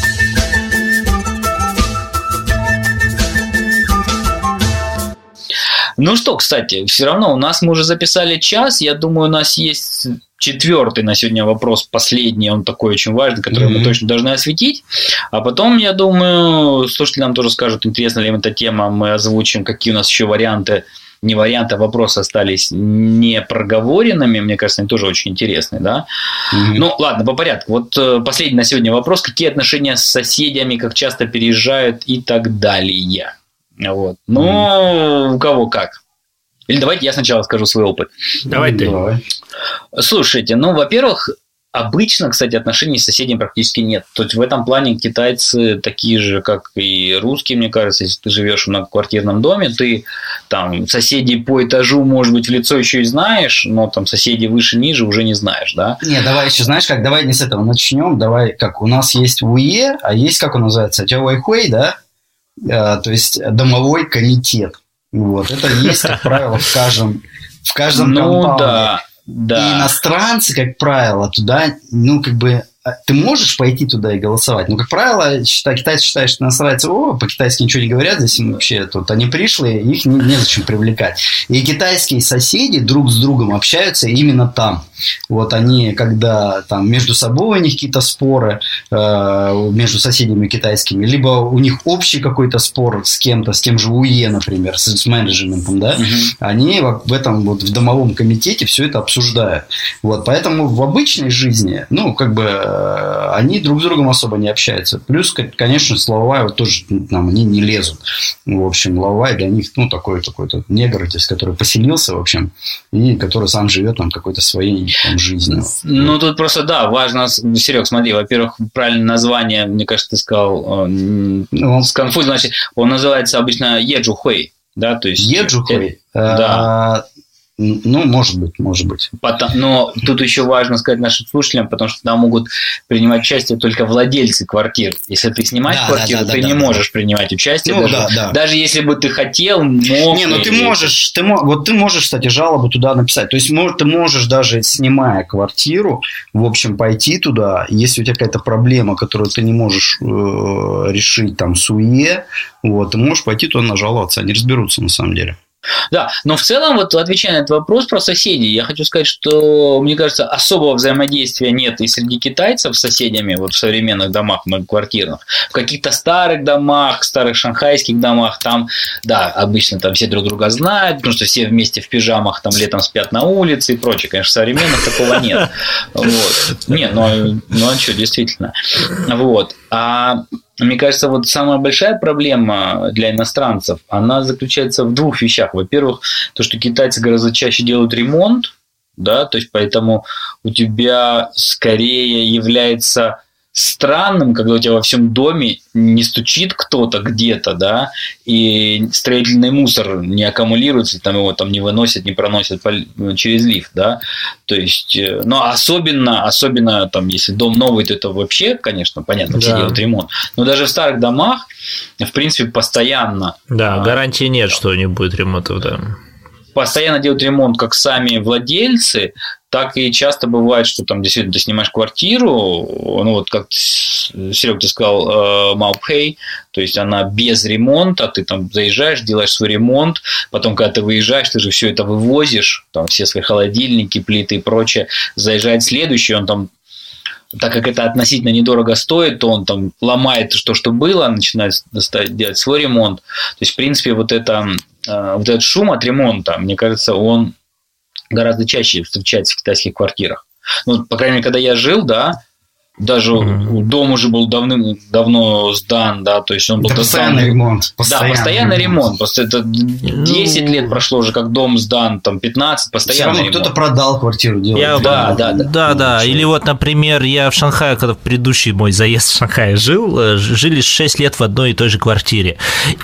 Ну что, кстати, все равно у нас мы уже записали час. Я думаю, у нас есть четвертый на сегодня вопрос, последний, он такой очень важный, который mm-hmm. мы точно должны осветить. А потом, я думаю, слушатели нам тоже скажут, интересна ли им эта тема. Мы озвучим, какие у нас еще варианты, не варианты, а вопросы остались не проговоренными. Мне кажется, они тоже очень интересные, да? Mm-hmm. Ну, ладно, по порядку. Вот последний на сегодня вопрос. Какие отношения с соседями, как часто переезжают и так далее? Вот. Ну, mm-hmm. у кого как. Или давайте я сначала скажу свой опыт. Давай ты. Давай. Слушайте, ну, во-первых, обычно, кстати, отношений с соседями практически нет. То есть в этом плане китайцы такие же, как и русские, мне кажется. Если ты живешь в многоквартирном доме, ты там соседей по этажу, может быть, в лицо еще и знаешь, но там соседей выше-ниже уже не знаешь, да? Не, давай еще, знаешь как, давай не с этого начнем. Давай, как у нас есть УЕ, а есть, как он называется, Тяуайхуэй, да? А, то есть домовой комитет. Вот, это есть, как правило, в каждом, в каждом ну, компауне. Да, да. И иностранцы, как правило, туда, ну, как бы, ты можешь пойти туда и голосовать, но, как правило, считай, китайцы считают, что иностранцы, о, по-китайски ничего не говорят, здесь вообще тут они пришли, их не, незачем привлекать. И китайские соседи друг с другом общаются именно там. Вот они, когда там между собой у них какие-то споры э, между соседями китайскими, либо у них общий какой-то спор с кем-то, с тем же УЕ, например, с, с менеджментом, да, угу. они в, в этом вот в домовом комитете все это обсуждают. Вот, поэтому в обычной жизни, ну, как бы, э, они друг с другом особо не общаются. Плюс, конечно, слововая вот тоже там, они не лезут. В общем, слововая для них, ну, такой какой-то негр, то есть, который поселился, в общем, и который сам живет там какой-то своей жизни. Ну, тут просто, да, важно, Серег, смотри, во-первых, правильное название, мне кажется, ты сказал, ну, сконфузил, значит, он называется обычно Еджухуэй, да, то есть... Еджухуэй? Да. Ну, может быть, может быть. Потом, но тут еще важно сказать нашим слушателям, потому что там могут принимать участие только владельцы квартир. Если ты снимаешь да, квартиру, да, да, ты да, не да, можешь да. принимать участие. Ну, даже, да, да. даже если бы ты хотел, мог. Не, ну ты можешь, ты, вот ты можешь, кстати, жалобу туда написать. То есть ты можешь даже, снимая квартиру, в общем, пойти туда. Если у тебя какая-то проблема, которую ты не можешь э, решить там с УЕ, вот, ты можешь пойти туда нажаловаться. Они разберутся на самом деле. Да, но в целом, вот отвечая на этот вопрос про соседей, я хочу сказать, что, мне кажется, особого взаимодействия нет и среди китайцев с соседями вот в современных домах многоквартирных. В каких-то старых домах, старых шанхайских домах, там, да, обычно там все друг друга знают, потому что все вместе в пижамах там летом спят на улице и прочее. Конечно, в современных такого нет. Вот. Нет, ну, ну а что, действительно. Вот. А мне кажется, вот самая большая проблема для иностранцев, она заключается в двух вещах. Во-первых, то, что китайцы гораздо чаще делают ремонт, да, то есть поэтому у тебя скорее является странным, когда у тебя во всем доме не стучит кто-то где-то, да, и строительный мусор не аккумулируется, там его там не выносят, не проносят через лифт, да, то есть, но особенно, особенно там, если дом новый, то это вообще, конечно, понятно, все да. делают ремонт, но даже в старых домах, в принципе, постоянно... Да, гарантии нет, что не будет ремонтов, да. Постоянно делают ремонт как сами владельцы, так и часто бывает, что там действительно ты снимаешь квартиру, ну вот как Серег, ты сказал, Маупхэй, то есть она без ремонта, ты там заезжаешь, делаешь свой ремонт, потом, когда ты выезжаешь, ты же все это вывозишь, там все свои холодильники, плиты и прочее, заезжает следующий, он там, так как это относительно недорого стоит, то он там ломает то, что было, начинает делать свой ремонт. То есть, в принципе, вот, это, вот этот шум от ремонта, мне кажется, он гораздо чаще встречается в китайских квартирах. Ну, по крайней мере, когда я жил, да, даже mm-hmm. дом уже был давным-давно сдан, да, то есть он был... Это постоянный ремонт. Постоянный да, постоянный ремонт. ремонт. Просто это десять лет прошло уже, как дом сдан, там пятнадцать, постоянный ремонт. Кто-то продал квартиру, делает. Я, да, да, да, да, да. Или вот, например, я в Шанхае, когда в предыдущий мой заезд в Шанхае жил, жили шесть лет в одной и той же квартире.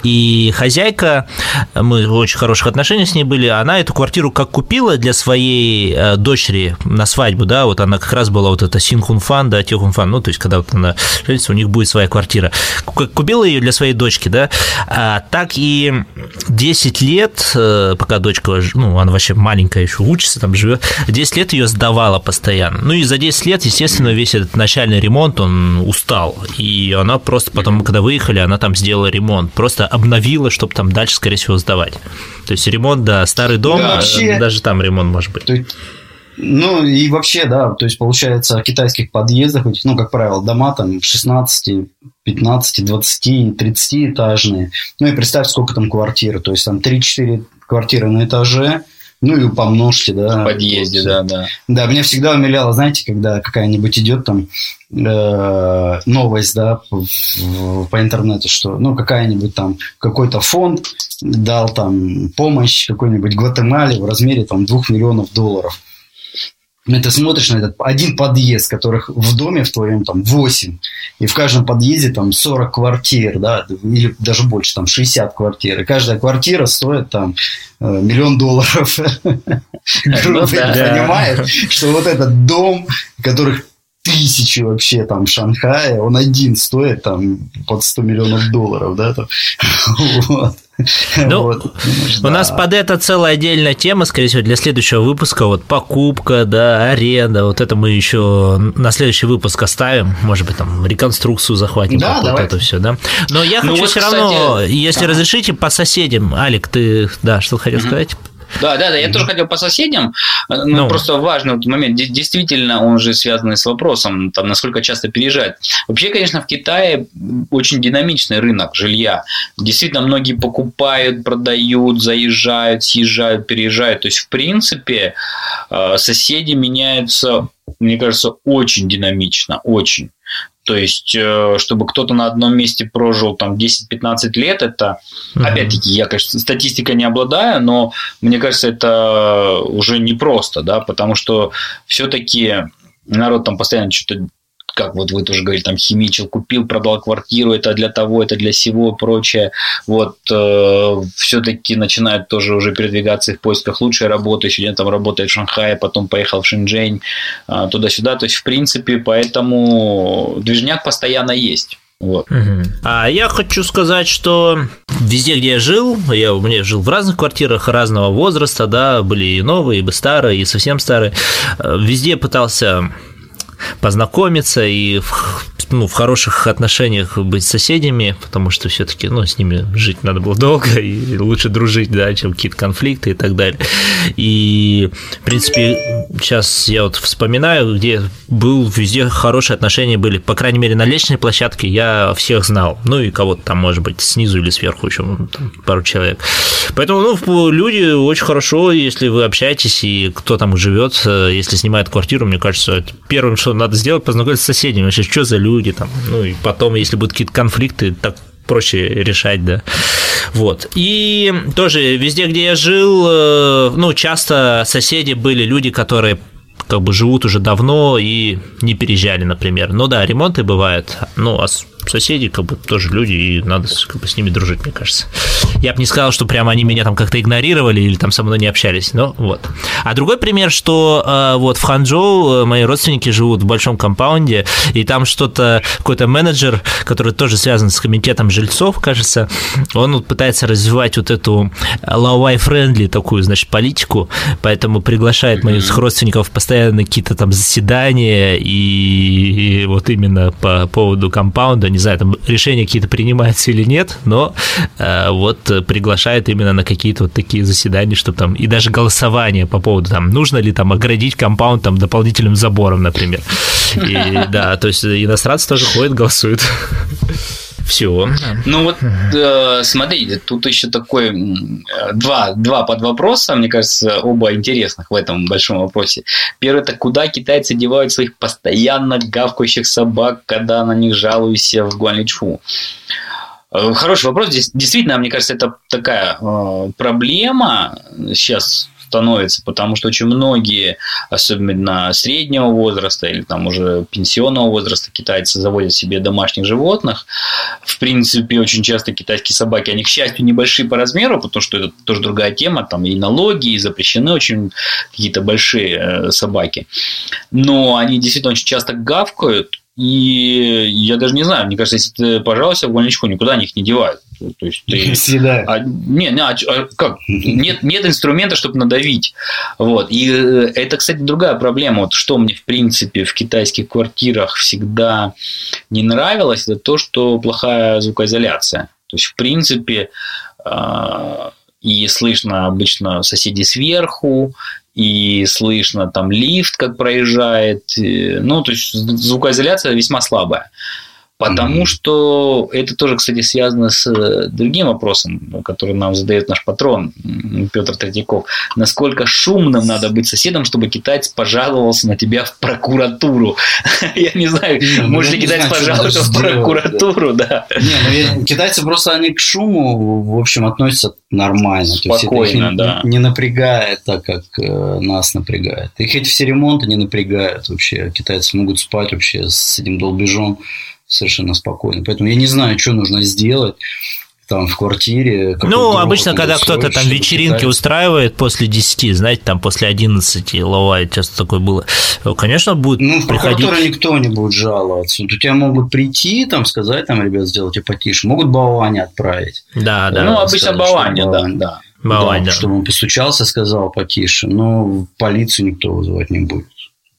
И хозяйка, мы в очень хороших отношениях с ней были, она эту квартиру как купила для своей дочери на свадьбу, да, вот она как раз была вот эта Синхунфан, да, Техунфан, ну, то есть, когда вот она женится, у них будет своя квартира. Купила ее для своей дочки, да, а так и десять лет, пока дочка, ну, она вообще маленькая еще учится, там живет, десять лет ее сдавала постоянно. Ну, и за десять лет, естественно, весь этот начальный ремонт, он устал. И она просто потом, когда выехали, она там сделала ремонт, просто обновила, чтобы там дальше, скорее всего, сдавать. То есть, ремонт, да, старый дом, да, вообще... даже там ремонт может быть. Ну, и вообще, да, то есть, получается, в китайских подъездах, ну, как правило, дома там шестнадцать, пятнадцать, двадцать, тридцать этажные. Ну, и представь, сколько там квартир, то есть, там три-четыре квартиры на этаже, ну, и помножьте, да. В подъезде, да, да. Да, меня всегда умиляло, знаете, когда какая-нибудь идет там э, новость, да, в, по интернету, что, ну, какая-нибудь там, какой-то фонд дал там помощь какой-нибудь Гватемале в размере там двух миллионов долларов. Ты смотришь на этот один подъезд, которых в доме в твоем там восемь, и в каждом подъезде там сорок квартир, да, или даже больше, там шестьдесят квартир, и каждая квартира стоит там миллион долларов. Понимаешь, что вот этот дом, которых тысячи вообще там в Шанхае, он один стоит там под сто миллионов долларов, да, там. Вот. Ну, вот, у да. нас под это целая отдельная тема, скорее всего, для следующего выпуска, вот покупка, да, аренда, вот это мы еще на следующий выпуск оставим, может быть, там реконструкцию захватим, да, вот это все, да. Но я ну хочу вот, все кстати... равно, если ага. разрешите, по соседям, Алик, ты, да, что хотел угу. сказать? Да, да, да, я тоже хотел по соседям, ну, ну, просто важный вот момент, действительно, он же связан с вопросом, там, насколько часто переезжать. Вообще, конечно, в Китае очень динамичный рынок жилья, действительно, многие покупают, продают, заезжают, съезжают, переезжают, то есть, в принципе, соседи меняются, мне кажется, очень динамично, очень. То есть, чтобы кто-то на одном месте прожил там десять-пятнадцать лет, это, mm-hmm. опять-таки, я, конечно, статистикой не обладаю, но мне кажется, это уже непросто, да, потому что все-таки народ там постоянно что-то, как вот вы тоже говорили, там химичил, купил, продал квартиру, это для того, это для сего, прочее. Вот э, все-таки начинают тоже уже передвигаться в поисках лучшей работы. Сегодня там работает в Шанхае, потом поехал в Шэньчжэнь, э, туда-сюда. То есть, в принципе, поэтому движняк постоянно есть. Вот. Угу. А я хочу сказать, что везде, где я жил, я у меня жил в разных квартирах разного возраста, да, были и новые, и старые, и совсем старые. Везде пытался познакомиться и в, ну, в хороших отношениях быть с соседями, потому что все-таки, ну, с ними жить надо было долго, и лучше дружить, да, чем какие-то конфликты и так далее. И, в принципе, сейчас я вот вспоминаю, где был, везде хорошие отношения были, по крайней мере, на лестничной площадке я всех знал, ну, и кого-то там, может быть, снизу или сверху еще там, пару человек. Поэтому, ну, люди очень хорошо, если вы общаетесь, и кто там живет, если снимает квартиру, мне кажется, это первым, что надо сделать, познакомиться с соседями, вообще, что за люди там, ну, и потом, если будут какие-то конфликты, так проще решать, да. Вот. И тоже везде, где я жил, ну, часто соседи были люди, которые как бы живут уже давно и не переезжали, например. Ну да, ремонты бывают, ну, а соседи как бы тоже люди, и надо как бы с ними дружить, мне кажется. Я бы не сказал, что прямо они меня там как-то игнорировали или там со мной не общались, но вот. А другой пример, что э, вот в Ханчжоу мои родственники живут в большом компаунде, и там что-то, какой-то менеджер, который тоже связан с комитетом жильцов, кажется, он вот пытается развивать вот эту лаовай-френдли такую, значит, политику, поэтому приглашает моих родственников постоянно на какие-то там заседания, и, и вот именно по поводу компаунда, не знаю, там решения какие-то принимаются или нет, но э, вот приглашает именно на какие-то вот такие заседания, чтобы там, и даже голосование по поводу, там, нужно ли там оградить компаунд там дополнительным забором, например. И, да, то есть иностранцы тоже ходят, голосуют. Все. Ну вот, э, смотрите, тут еще такой два, два подвопроса, мне кажется, оба интересных в этом большом вопросе. Первый – это куда китайцы девают своих постоянно гавкающих собак, когда на них жалуешься в Гуанличжоу? Хороший вопрос. Здесь действительно, мне кажется, это такая э, проблема сейчас становится, потому что очень многие, особенно среднего возраста или там уже пенсионного возраста, китайцы заводят себе домашних животных. В принципе, очень часто китайские собаки, они, к счастью, небольшие по размеру, потому что это тоже другая тема, там и налоги, и запрещены очень какие-то большие собаки. Но они действительно очень часто гавкают, и я даже не знаю, мне кажется, если ты пожаловался в Гуанличжоу, никуда они их не девают. То есть ты... А, нет, не, а, как? Нет, нет инструмента, чтобы надавить. Вот. И это, кстати, другая проблема. Вот что мне, в принципе, в китайских квартирах всегда не нравилось, это то, что плохая звукоизоляция. То есть, в принципе, и слышно обычно соседей сверху, и слышно там лифт, как проезжает. Ну, то есть, звукоизоляция весьма слабая. Потому mm-hmm. что это тоже, кстати, связано с другим вопросом, который нам задает наш патрон Петр Третьяков. Насколько шумным надо быть соседом, чтобы китаец пожаловался на тебя в прокуратуру? Я не знаю, не, может ли китаец пожаловаться в прокуратуру, да. Не, ну китайцы просто они к шуму, в общем, относятся нормально. Спокойно, да. Не напрягает так, как нас напрягает. Их эти все ремонты не напрягают вообще. Китайцы могут спать вообще с этим долбежом совершенно спокойно. Поэтому я не знаю, что нужно сделать там в квартире. Ну, обычно, когда кто-то там вечеринки китайцы... устраивает после десяти, знаете, там после одиннадцати, лаовай, часто такое было, конечно, будет ну, в приходить... прокуратуру никто не будет жаловаться. Вот у тебя могут прийти, там, сказать, там, ребят, сделайте потише. Могут баовань отправить. Да, да. Ну, обычно баовань, да, да. Баовань, да. Чтобы он постучался, сказал потише. Но полицию никто вызывать не будет.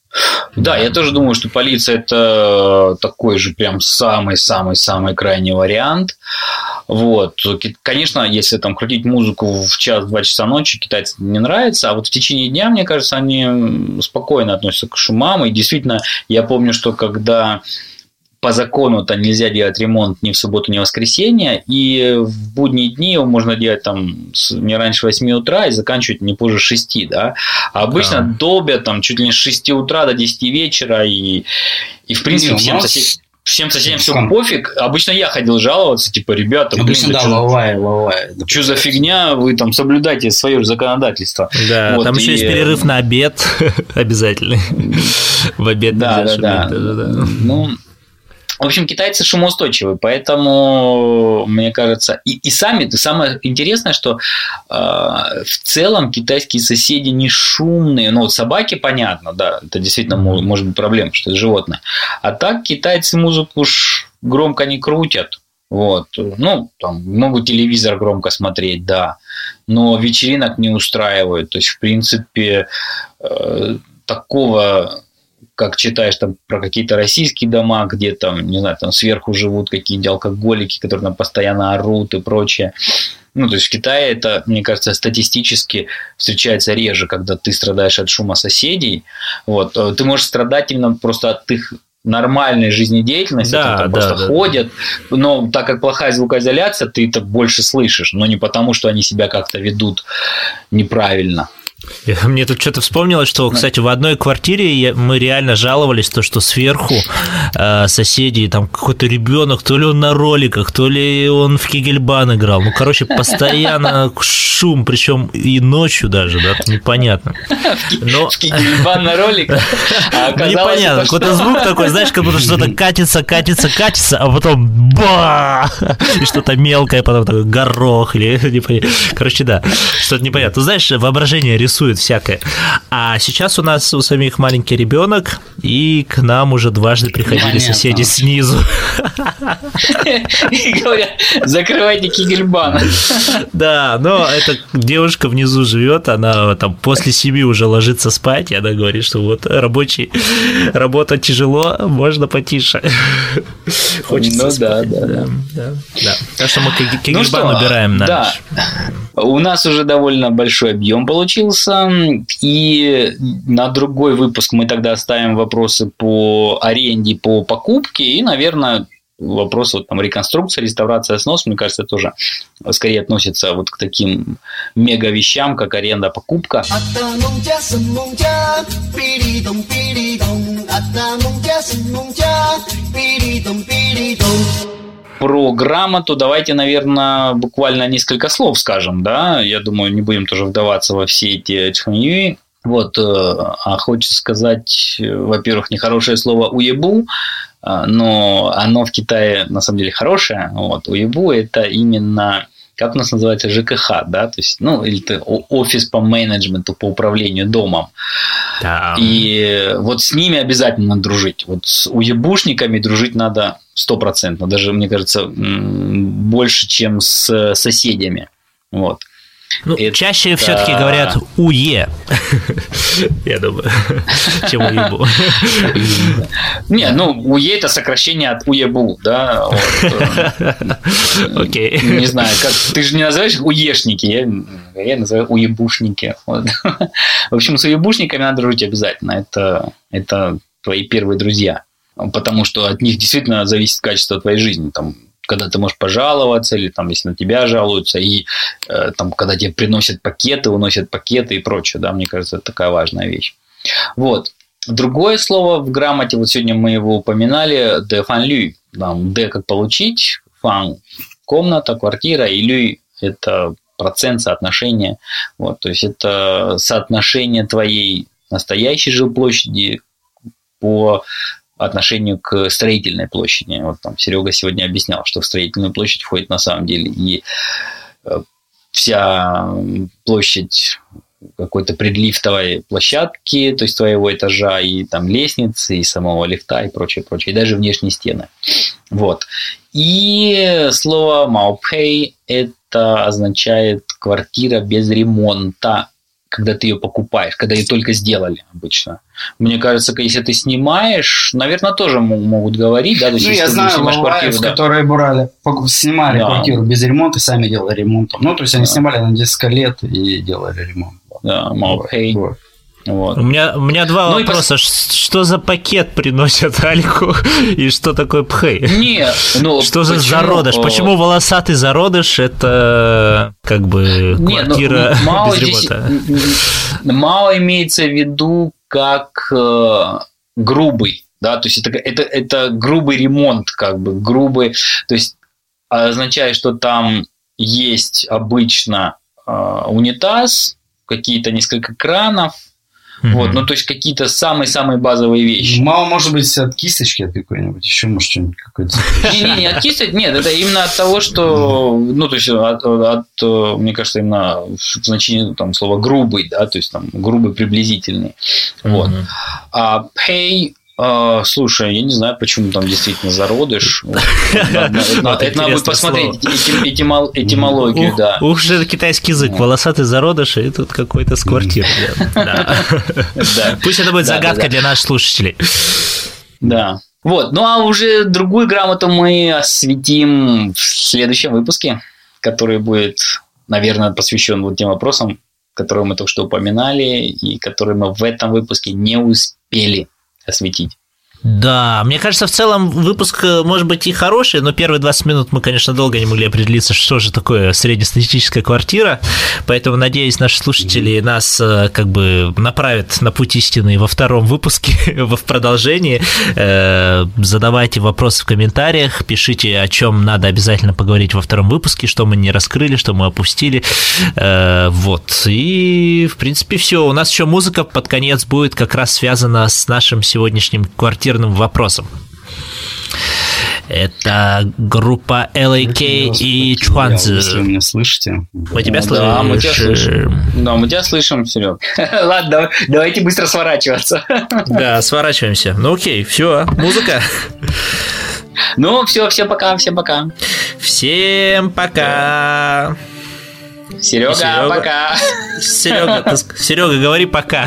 Да, я тоже думаю, что полиция – это такой же прям самый-самый-самый крайний вариант. Вот. Конечно, если там крутить музыку в час-два часа ночи, китайцам не нравится, а вот в течение дня, мне кажется, они спокойно относятся к шумам. И действительно, я помню, что когда по закону-то нельзя делать ремонт ни в субботу, ни в воскресенье, и в будние дни его можно делать там не раньше восьми утра и заканчивать не позже шести, да. А обычно да. долбят там чуть ли не с шести утра до десяти вечера, и, и в принципе, не, всем, нас... сосед... всем соседям все пофиг. Обычно я ходил жаловаться, типа, ребята, блин, обычно, да, что, лавай, лавай. что за фигня, вы там соблюдайте свое законодательство. Да, вот, там и... еще есть перерыв на обед обязательно. В обед да, да, да. Ну... В общем, китайцы шумоустойчивы, поэтому, мне кажется, и, и сами, самое интересное, что э, в целом китайские соседи не шумные, ну вот собаки, понятно, да, это действительно может, может быть проблема, что это животное, а так китайцы музыку уж громко не крутят, вот, ну, там, могут телевизор громко смотреть, да, но вечеринок не устраивают, то есть, в принципе, э, такого... как читаешь там про какие-то российские дома, где там, не знаю, там сверху живут какие-то алкоголики, которые там постоянно орут и прочее. Ну, то есть в Китае это, мне кажется, статистически встречается реже, когда ты страдаешь от шума соседей. Вот. Ты можешь страдать именно просто от их нормальной жизнедеятельности, да, там да, просто да, ходят, да. Но так как плохая звукоизоляция, ты это больше слышишь, но не потому, что они себя как-то ведут неправильно. Мне тут что-то вспомнилось, что, кстати, в одной квартире мы реально жаловались, то, что сверху э, соседи, там какой-то ребенок, то ли он на роликах, то ли он в кегельбан играл. Ну, короче, постоянно шум, причем и ночью даже, да, непонятно. Но... В кегельбан на роликах? А ну, непонятно, какой-то звук такой, знаешь, как будто что-то катится, катится, катится, а потом ба! И что-то мелкое, потом такой горох или непонятно. Короче, да, что-то непонятно. Знаешь, воображение рисует всякое. А сейчас у нас у самих маленький ребенок, и к нам уже дважды приходили Понятно. соседи снизу. И говорят, закрывайте кегельбан. Да, но эта девушка внизу живет, она там после семи уже ложится спать, и она говорит, что вот рабочий, работа тяжело, можно потише. Хочется ну, спать. Да, да, да. да, да. Так что мы кегельбан ну убираем на да. У нас уже довольно большой объем получился, и на другой выпуск мы тогда оставим вопросы по аренде, по покупке, и, наверное, вопросы вот, там, реконструкция, реставрация, снос, мне кажется, тоже скорее относятся вот к таким мега вещам, как аренда, покупка. Про грамоту давайте, наверное, буквально несколько слов скажем, да, я думаю, не будем тоже вдаваться во все эти чханьюи. Вот, а хочется сказать, во-первых, нехорошее слово «уебу», но оно в Китае на самом деле хорошее. Вот, «уебу» – это именно, как у нас называется, ЖКХ, да, то есть, ну, или офис по менеджменту, по управлению домом. Да. И вот с ними обязательно надо дружить. Вот с уебушниками дружить надо стопроцентно, даже, мне кажется, больше, чем с соседями. Вот. Ну, это... чаще все-таки говорят «уе», я думаю, чем «уебу». Не, ну, «уе» – это сокращение от «уебу», да. Окей. Не знаю, как ты же не называешь «уешники», я называю «уебушники». В общем, с уебушниками надо дружить обязательно, это твои первые друзья, потому что от них действительно зависит качество твоей жизни, там, когда ты можешь пожаловаться, или там, если на тебя жалуются, и э, там, когда тебе приносят пакеты, уносят пакеты и прочее, да, мне кажется, это такая важная вещь. Вот. Другое слово в грамоте, вот сегодня мы его упоминали, «де фан люй». Там «де» как получить, «фан» – комната, квартира, и «люй» – это процент, соотношение. Вот, то есть, это соотношение твоей настоящей жилплощади по отношению к строительной площади. Вот там Серега сегодня объяснял, что в строительную площадь входит на самом деле и вся площадь какой-то предлифтовой площадки, то есть твоего этажа, и там лестницы, и самого лифта, и прочее, прочее, и даже внешние стены. Вот. И слово «маопэй» это означает квартира без ремонта, когда ты ее покупаешь, когда ее только сделали обычно. Мне кажется, если ты снимаешь, наверное, тоже могут говорить. Да? То есть, ну, я знаю лаваев, да. которые брали, снимали да. квартиру без ремонта, сами делали ремонт. Ну, то есть, они да. снимали на несколько лет и делали ремонт. Да, маопэй. Вот. Вот. У меня, у меня два ну вопроса. Пос... Что за пакет приносят Алику и что такое пхэй? Не, ну, что за почему? зародыш? Почему волосатый зародыш – это как бы квартира не, ну, без ремонта? Здесь, мало имеется в виду как э, грубый, да, то есть это, это, это грубый ремонт, как бы грубый, то есть означает, что там есть обычно э, унитаз, какие-то несколько кранов. Mm-hmm. Вот, ну, то есть, какие-то самые-самые базовые вещи. Мало, может быть, от кисочки от какой-нибудь, еще, может, что-нибудь какое-то. Не-не, не от кисочки, нет, это именно от того, что, ну, то есть, от, от мне кажется, именно в значении там, слова грубый, да, то есть, там, грубый, приблизительный. Вот. А pay А, слушай, я не знаю, почему там действительно зародыш. Это надо будет посмотреть этимологию, да. Уж это китайский язык, волосатый зародыш, и тут какой-то с квартиры. Пусть это будет загадка для наших слушателей. Да. Вот, ну а уже другую грамоту мы осветим в следующем выпуске, который будет, наверное, посвящен вот тем вопросам, которые мы только что упоминали, и которые мы в этом выпуске не успели осветить. Да, мне кажется, в целом выпуск может быть и хороший, но первые двадцать минут мы, конечно, долго не могли определиться, что же такое среднестатистическая квартира, поэтому, надеюсь, наши слушатели нас как бы направят на путь истины во втором выпуске, в продолжении. Задавайте вопросы в комментариях, пишите, о чем надо обязательно поговорить во втором выпуске, что мы не раскрыли, что мы опустили. Вот, и, в принципе, все. У нас еще музыка под конец будет как раз связана с нашим сегодняшним квартирным вопросом. Это группа эл эй кей и Чхуанцзы. Если вы меня слышите. Мы тебя слышим. Да, мы тебя слышим. Да, мы тебя слышим, Серег. Ладно, давайте быстро сворачиваться. Да, сворачиваемся. Ну окей, все, музыка. Ну, все, всем пока, всем пока. Всем пока. Серега, Серега, пока. Серега, ты, Серега, говори пока.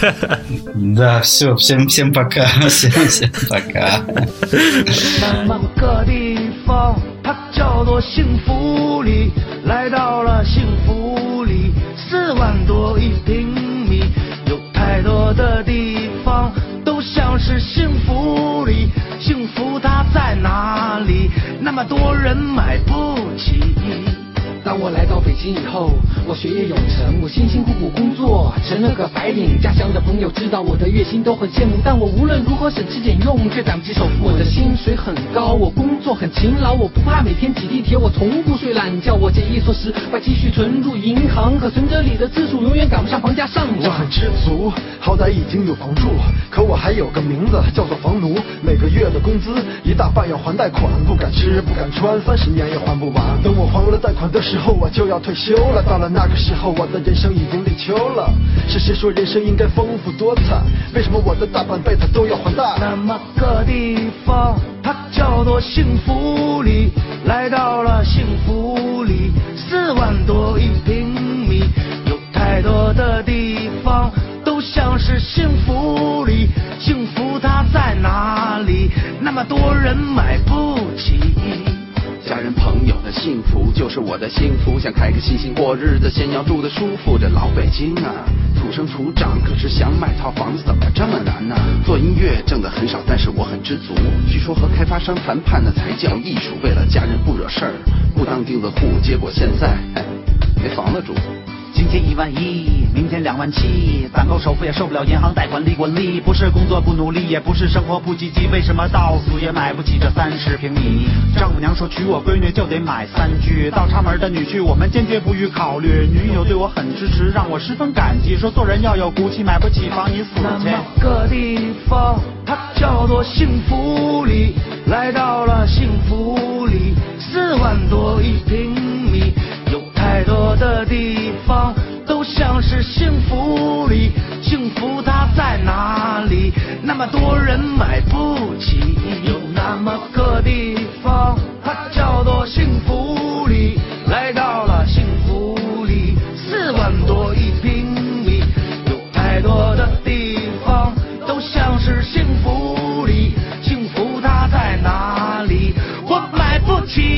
Да, все, всем, всем пока. Всем, всем пока. 在某个地方，它叫做幸福里，来到了幸福里，四万多一平米，有太多的地方都像是幸福里，幸福它在哪里？那么多人买不起。当我来到北京以后，我学业有成，我辛辛苦苦工作，成了个白领。家乡的朋友知道我的月薪都很羡慕，但我无论如何省吃俭用，却攒不起首付。我的薪水很高，我工作很勤劳，我不怕每天挤地铁，我从不睡懒觉。我节衣缩食，把积蓄存入银行，可存折里的字数永远赶不上房价上涨。我很知足，好歹已经有房住，可我还有个名字叫做房奴。每个月的工资一大半要还贷款，不敢吃不敢穿，三十年也还不完。等我还完了贷款的时候，我就要退休了。到了那个时候，我的人生已经立秋了。是谁说人生应该丰富多彩？为什么我的大半辈子都要还贷？那么个地方，它叫做幸福里，来到了幸福里，四万多一平米，有太多的地方都像是幸福里，幸福它在哪里？那么多人买不起。家人朋友的幸福就是我的幸福，想开个心心过日子，先要住得舒服。这老北京啊，土生土长，可是想买套房子怎么这么难呢？做音乐挣得很少，但是我很知足。据说和开发商谈判的才叫艺术，为了家人不惹事儿，不当钉子户，结果现在没房子住。今天一万一，明天两万七，攒够首付也受不了银行贷款利滚利。不是工作不努力，也不是生活不积极，为什么到死也买不起这三十平米？丈母娘说娶我闺女就得买三居，倒插门的女婿我们坚决不予考虑。女友对我很支持，让我十分感激，说做人要有骨气，买不起房你死去。那么个地方，它叫做幸福里，来到了幸福里，四万多一平米，有太多的地方都像是幸福里，幸福它在哪里？那么多人买不起。有那么个地方，它叫做幸福里，来到了幸福里，四万多一平米，有太多的地方都像是幸福里，幸福它在哪里？我买不起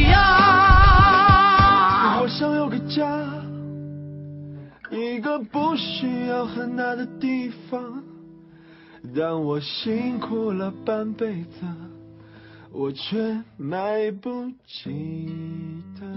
呀！我好想有个家，一个不需要很大的地方，但我辛苦了半辈子，我却买不起它。